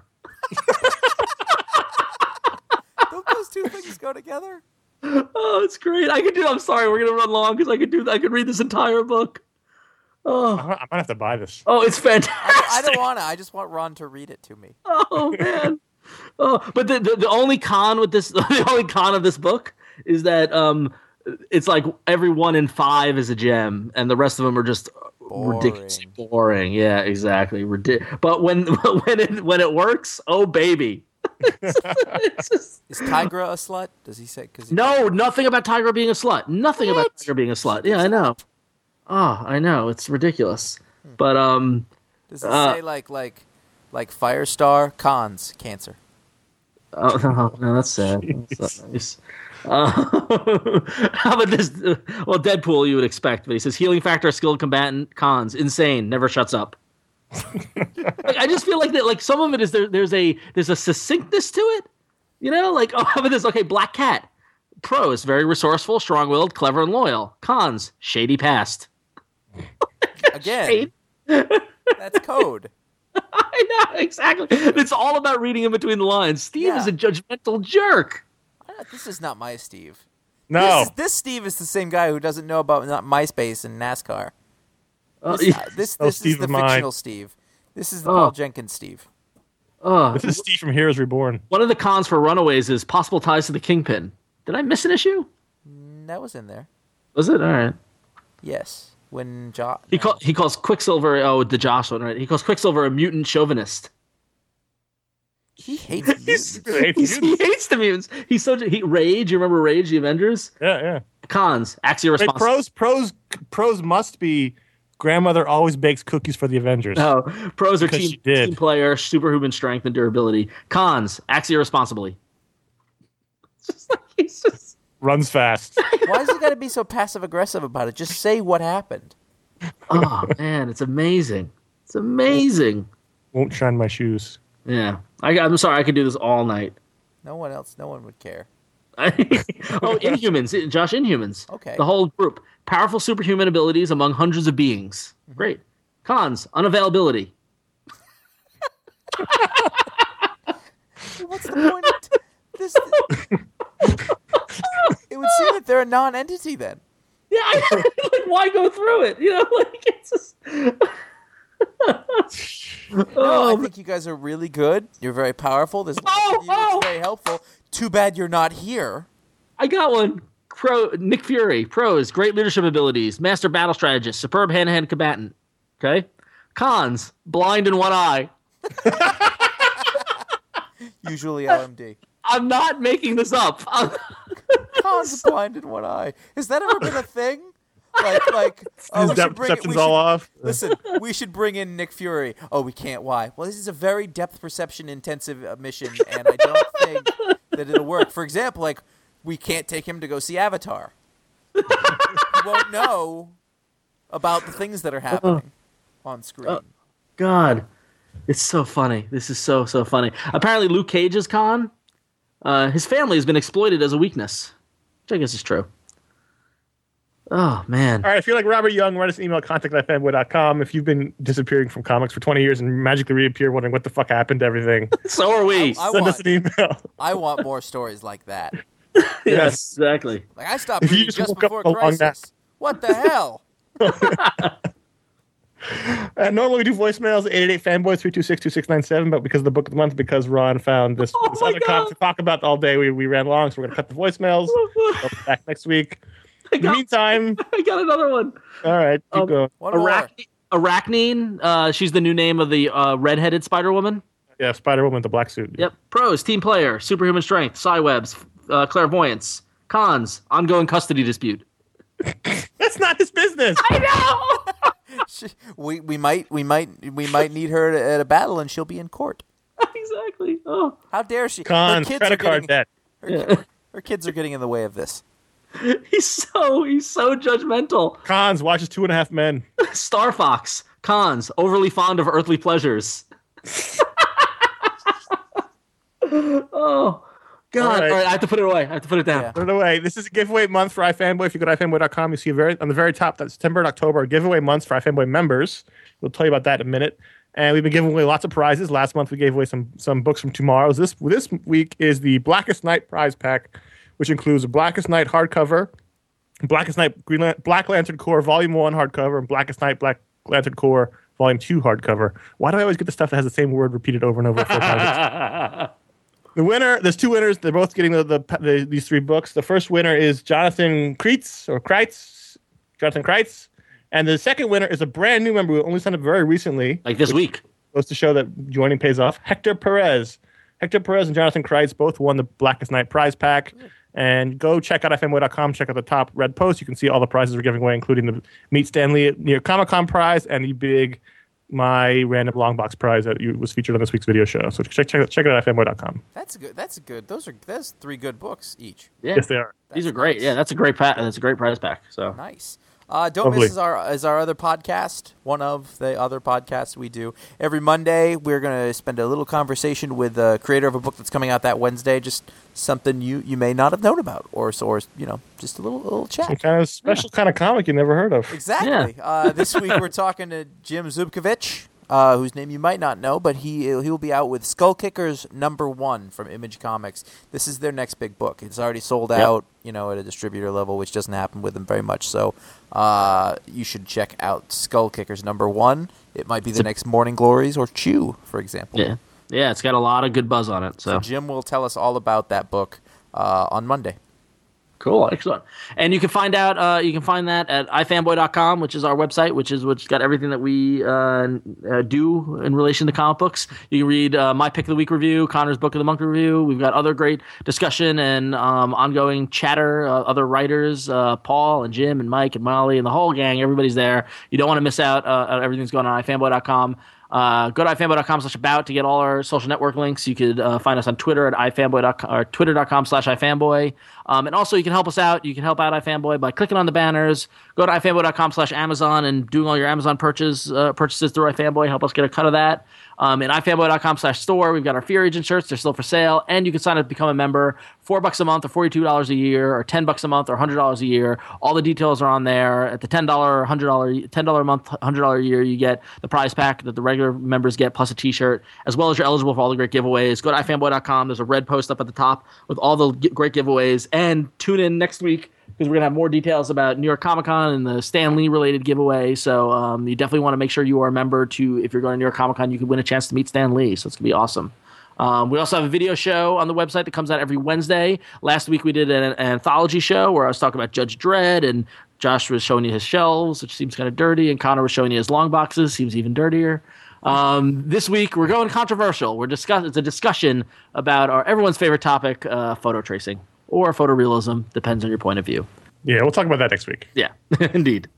Don't those two things go together? Oh, it's great. I could do. I'm sorry, we're gonna run long because I could do. I could read this entire book. Oh, I might have to buy this. oh, it's fantastic. I don't want to. I just want Ron to read it to me. Oh man. Oh, but the, the the only con with this, the only con of this book is that um, it's like every one in five is a gem, and the rest of them are just ridiculously boring. Yeah, exactly. Ridic- but when when it when it works, oh baby. It's just- Is Tigra a slut? Does he say? Cause he, no, nothing about Tigra being a slut. Nothing about Tigra being a slut. Yeah, I know. Oh, I know. It's ridiculous. But um, Does it uh, say like like like Firestar? Cons, cancer. oh no, no, that's sad. That's not nice. Uh, how about this? Well, Deadpool, you would expect, but he says healing factor, skilled combatant, cons, insane, never shuts up. Like, I just feel like that. Like some of it is there. There's a there's a succinctness to it. You know, like oh, how about this? Okay, Black Cat. Pros, very resourceful, strong-willed, clever, and loyal. Cons, shady past. Again, that's code. I know exactly. It's all about reading in between the lines. Steve Yeah. is a judgmental jerk. Uh, This is not my Steve. No. This, is, this Steve is the same guy who doesn't know about not MySpace and NASCAR. Uh, This, uh, this, Oh, this Steve is the of mine. fictional Steve. This is the Oh. Paul Jenkins Steve. uh, This is Steve from Heroes Reborn. one of the cons for Runaways is possible ties to the Kingpin. Did I miss an issue? Mm, That was in there. Was it? All right. Yes. When jo- He no. call, he calls Quicksilver. Oh, the Josh one, right? He calls Quicksilver a mutant chauvinist. he hates mutants. He hates He's, he mutants. hates the mutants. He's so he Rage. You remember Rage, the Avengers? Yeah, yeah. Cons, Axia Wait, response. pros, pros, pros must be. Grandmother always bakes cookies for the Avengers. No, pros are Because team, she did. team player, superhuman strength and durability. Cons, Axia responsibly. It's just like he's just. Runs fast. Why has he got to be so passive aggressive about it? Just say what happened. Oh man, it's amazing. It's amazing. Won't shine my shoes. Yeah, I, I'm sorry. I could do this all night. No one else. No one would care. oh, Inhumans, Josh, Inhumans. Okay. The whole group. Powerful superhuman abilities among hundreds of beings. Great. Cons, unavailability. What's the point of t- this? It would seem that they're a non-entity then. Yeah, I, like why go through it? You know, like it's just. No, oh, I think you guys are really good. You're very powerful. There's lots Oh, of you. oh. It's very helpful. Too bad you're not here. I got one. Pro Nick Fury. Pros, great leadership abilities, master battle strategist, superb hand-to-hand combatant. Okay. Cons, blind in one eye. Usually L M D. I'm not making this up. Cons blind in one eye. Has that ever been a thing? Like, like, oh, His we depth should bring it- we perception's should- all off. Listen, we should bring in Nick Fury. Oh, we can't. Why? Well, this is a very depth perception intensive uh, mission, and I don't think that it'll work. For example, like, we can't take him to go see Avatar. He won't know about the things that are happening on screen. God, it's so funny. This is so so funny. Apparently, Luke Cage's con. Uh, his family has been exploited as a weakness, which I guess is true. Oh man. All right, if you're like Robert Young, write us an email, contact at fanboy dot com. If you've been disappearing from comics for twenty years and magically reappear wondering what the fuck happened to everything, So are we. I send want, us an email. I want more stories like that. Yes, exactly. Like, I stopped If you reading just just woke up before along Crisis. that- What the hell? Uh, normally we do voicemails at eight eight eight fanboy three two six two six nine seven, but because of the book of the month, because Ron found this, Oh this my other comic God. to talk about all day, we, we ran long, so we're going to cut the voicemails. We'll be back next week. In the got- meantime, I got another one. all right, keep Um, going. One more. Arach- Arachnine. Uh, she's the new name of the uh, redheaded Spider Woman. Yeah, Spider Woman with the black suit. Yep. Pros: team player, superhuman strength, Psywebs, uh, clairvoyance. Cons: ongoing custody dispute. That's not his business. I know. She, we we might we might we might need her to, at a battle, and she'll be in court. Exactly. Oh, How dare she? Cons, her kids credit are card getting, debt. Her, her kids are getting in the way of this. he's so he's so judgmental. Cons, watches Two and a Half Men. Star Fox. Cons: overly fond of earthly pleasures. Oh God! All All right. right. I have to put it away. I have to put it down. Yeah. Put it away. This is a giveaway month for iFanboy. If you go to i fanboy dot com, you see very on the very top that September and October are giveaway months for iFanboy members. We'll tell you about that in a minute. And we've been giving away lots of prizes. Last month we gave away some some books from Tomorrow's. This this week is the Blackest Night prize pack, which includes a Blackest Night hardcover, Blackest Night Green Lan- Black Lantern Corps Volume One hardcover, and Blackest Night Black Lantern Corps Volume Two hardcover. Why do I always get the stuff that has the same word repeated over and over four times? The winner, there's two winners. They're both getting the, the, the these three books. The first winner is Jonathan Kreitz or Kreitz, Jonathan Kreitz, and the second winner is a brand new member who only signed up very recently. Like this week. Goes to show that joining pays off. Hector Perez, Hector Perez and Jonathan Kreitz both won the Blackest Night prize pack. And go check out i fanboy dot com. Check out the top red post. You can see all the prizes we're giving away, including the Meet Stan Lee at New York Comic Con prize and the big My Random Long Box prize that you, was featured on this week's video show. So check check, check it out at i fanboy dot com. That's good. That's good. Those are that's three good books each. Yeah. Yes, they are. These are great. Yeah, that's a great pack. That's a great prize pack. So Nice. Uh, Don't Lovely. Miss is our, is our other podcast, one of the other podcasts we do. Every Monday, we're going to spend a little conversation with the creator of a book that's coming out that Wednesday, just something you, you may not have known about, or, or you know, just a little little Some chat. kind of special kind of comic you never heard of. Exactly. Uh, this week, we're talking to Jim Zubkovich, uh, whose name you might not know, but he he will be out with Skull Kickers number one from Image Comics. This is their next big book. It's already sold Yep. out, you know, at a distributor level, which doesn't happen with them very much. So uh, you should check out Skull Kickers number one. It might be the next Morning Glories or Chew, for example. yeah, yeah, it's got a lot of good buzz on it. So So Jim will tell us all about that book uh, on Monday. cool, excellent. And you can find out, uh, you can find that at i fanboy dot com, which is our website, which is which got everything that we uh, uh, do in relation to comic books. You can read uh, my pick of the week review, Connor's book of the month review. We've got other great discussion and um, ongoing chatter. Uh, other writers, uh, Paul and Jim and Mike and Molly and the whole gang. Everybody's there. You don't want to miss out. Uh, everything's going on i fanboy dot com. Uh, go to i fanboy dot com slash about to get all our social network links. You could uh, find us on Twitter at ifanboy dot com or twitter dot com slash ifanboy. Um, and also you can help us out. You can help out iFanboy by clicking on the banners. Go to ifanboy dot com slash Amazon and doing all your Amazon purchase, uh, purchases through iFanboy. Help us get a cut of that. Um, in ifanboy dot com slash store, we've got our Fear Agent shirts. They're still for sale. And you can sign up to become a member. Four bucks a month or forty-two dollars a year or ten bucks a month or one hundred dollars a year. All the details are on there. At the ten dollars, one hundred dollars, ten dollars a month, one hundred dollars a year, you get the prize pack that the regular members get plus a t-shirt, as well as you're eligible for all the great giveaways. Go to ifanboy dot com. There's a red post up at the top with all the g- great giveaways. And tune in next week because we're going to have more details about New York Comic Con and the Stan Lee related giveaway. So um, you definitely want to make sure you are a member to, if you're going to New York Comic Con, you could win a chance to meet Stan Lee. So it's going to be awesome. Um, we also have a video show on the website that comes out every Wednesday. Last week we did an, an anthology show where I was talking about Judge Dredd, and Josh was showing you his shelves, which seems kind of dirty, and Connor was showing you his long boxes, seems even dirtier. Um, this week we're going controversial. We're discuss- It's a discussion about our everyone's favorite topic, uh, photo tracing or photorealism, depends on your point of view. Yeah, we'll talk about that next week. Yeah, indeed.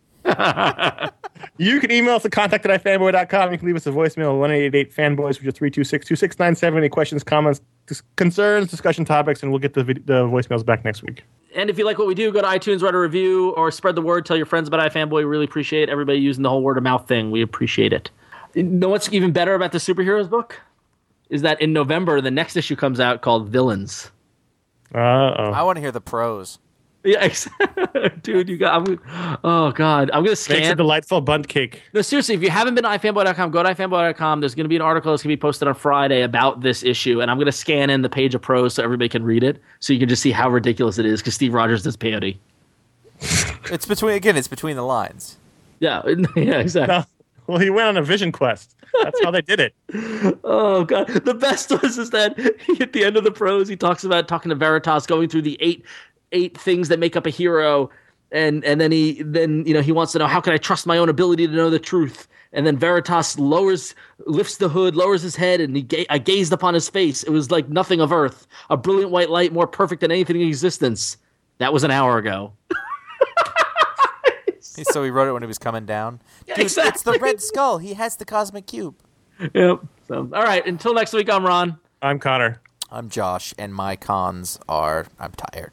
You can email us at contact at i fanboy dot com. You can leave us a voicemail at one eight eight eight fanboys, which is three two six two six nine seven. Any questions, comments, dis- concerns, discussion topics, and we'll get the, vid- the voicemails back next week. And if you like what we do, go to iTunes, write a review, or spread the word. Tell your friends about iFanboy. We really appreciate everybody using the whole word of mouth thing. We appreciate it. You know what's even better about the superheroes book? Is that in November, the next issue comes out called Villains. Uh-oh. I want to hear the pros. Yeah, exactly. Dude, you got. I'm, oh God, I'm gonna Makes a scan. delightful bunt cake. No, seriously, if you haven't been to i fanboy dot com, go to i fanboy dot com. There's going to be an article that's going to be posted on Friday about this issue, and I'm going to scan in the page of prose so everybody can read it, so you can just see how ridiculous it is. Because Steve Rogers does peyote. It's between again. It's between the lines. Yeah, yeah, exactly. No. Well, he went on a vision quest. That's how they did it. Oh God, the best was is that he, at the end of the prose, he talks about talking to Veritas, going through the eight eight things that make up a hero, and and then he then you know he wants to know, how can I trust my own ability to know the truth? And then Veritas lowers, lifts the hood, lowers his head, and he ga- I gazed upon his face. It was like nothing of earth, a brilliant white light, more perfect than anything in existence. That was an hour ago. So he wrote it when he was coming down. Yeah, Dude, exactly. It's the Red Skull. He has the cosmic cube. Yep. So, all right. Until next week, I'm Ron. I'm Connor. I'm Josh, and my cons are I'm tired.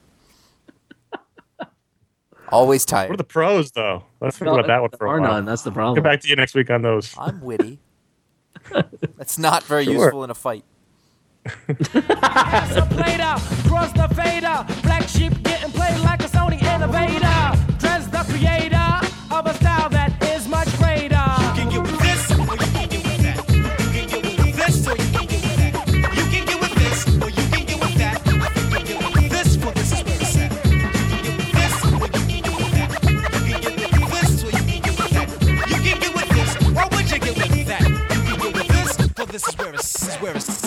Always What are tired. the pros, though? Let's think about that one for a Or while. none. That's the problem. Get back to you next week on those. I'm witty. That's not very Sure. useful in a fight. Pass a plate out, cross the fader. Black sheep getting played like a Sony innovator. Trez the creator of a style that is much greater. You can get with this, or you can get with that. You can get with this, or you can get with that. You can get with this, or you can get with that. I think you get with this, for this is where it's at. You can get with this, or you can get with that. You can get with this, or you can get with that. You can get with this, or would you get with that? You can get with this, for this is where it's, this is where it's.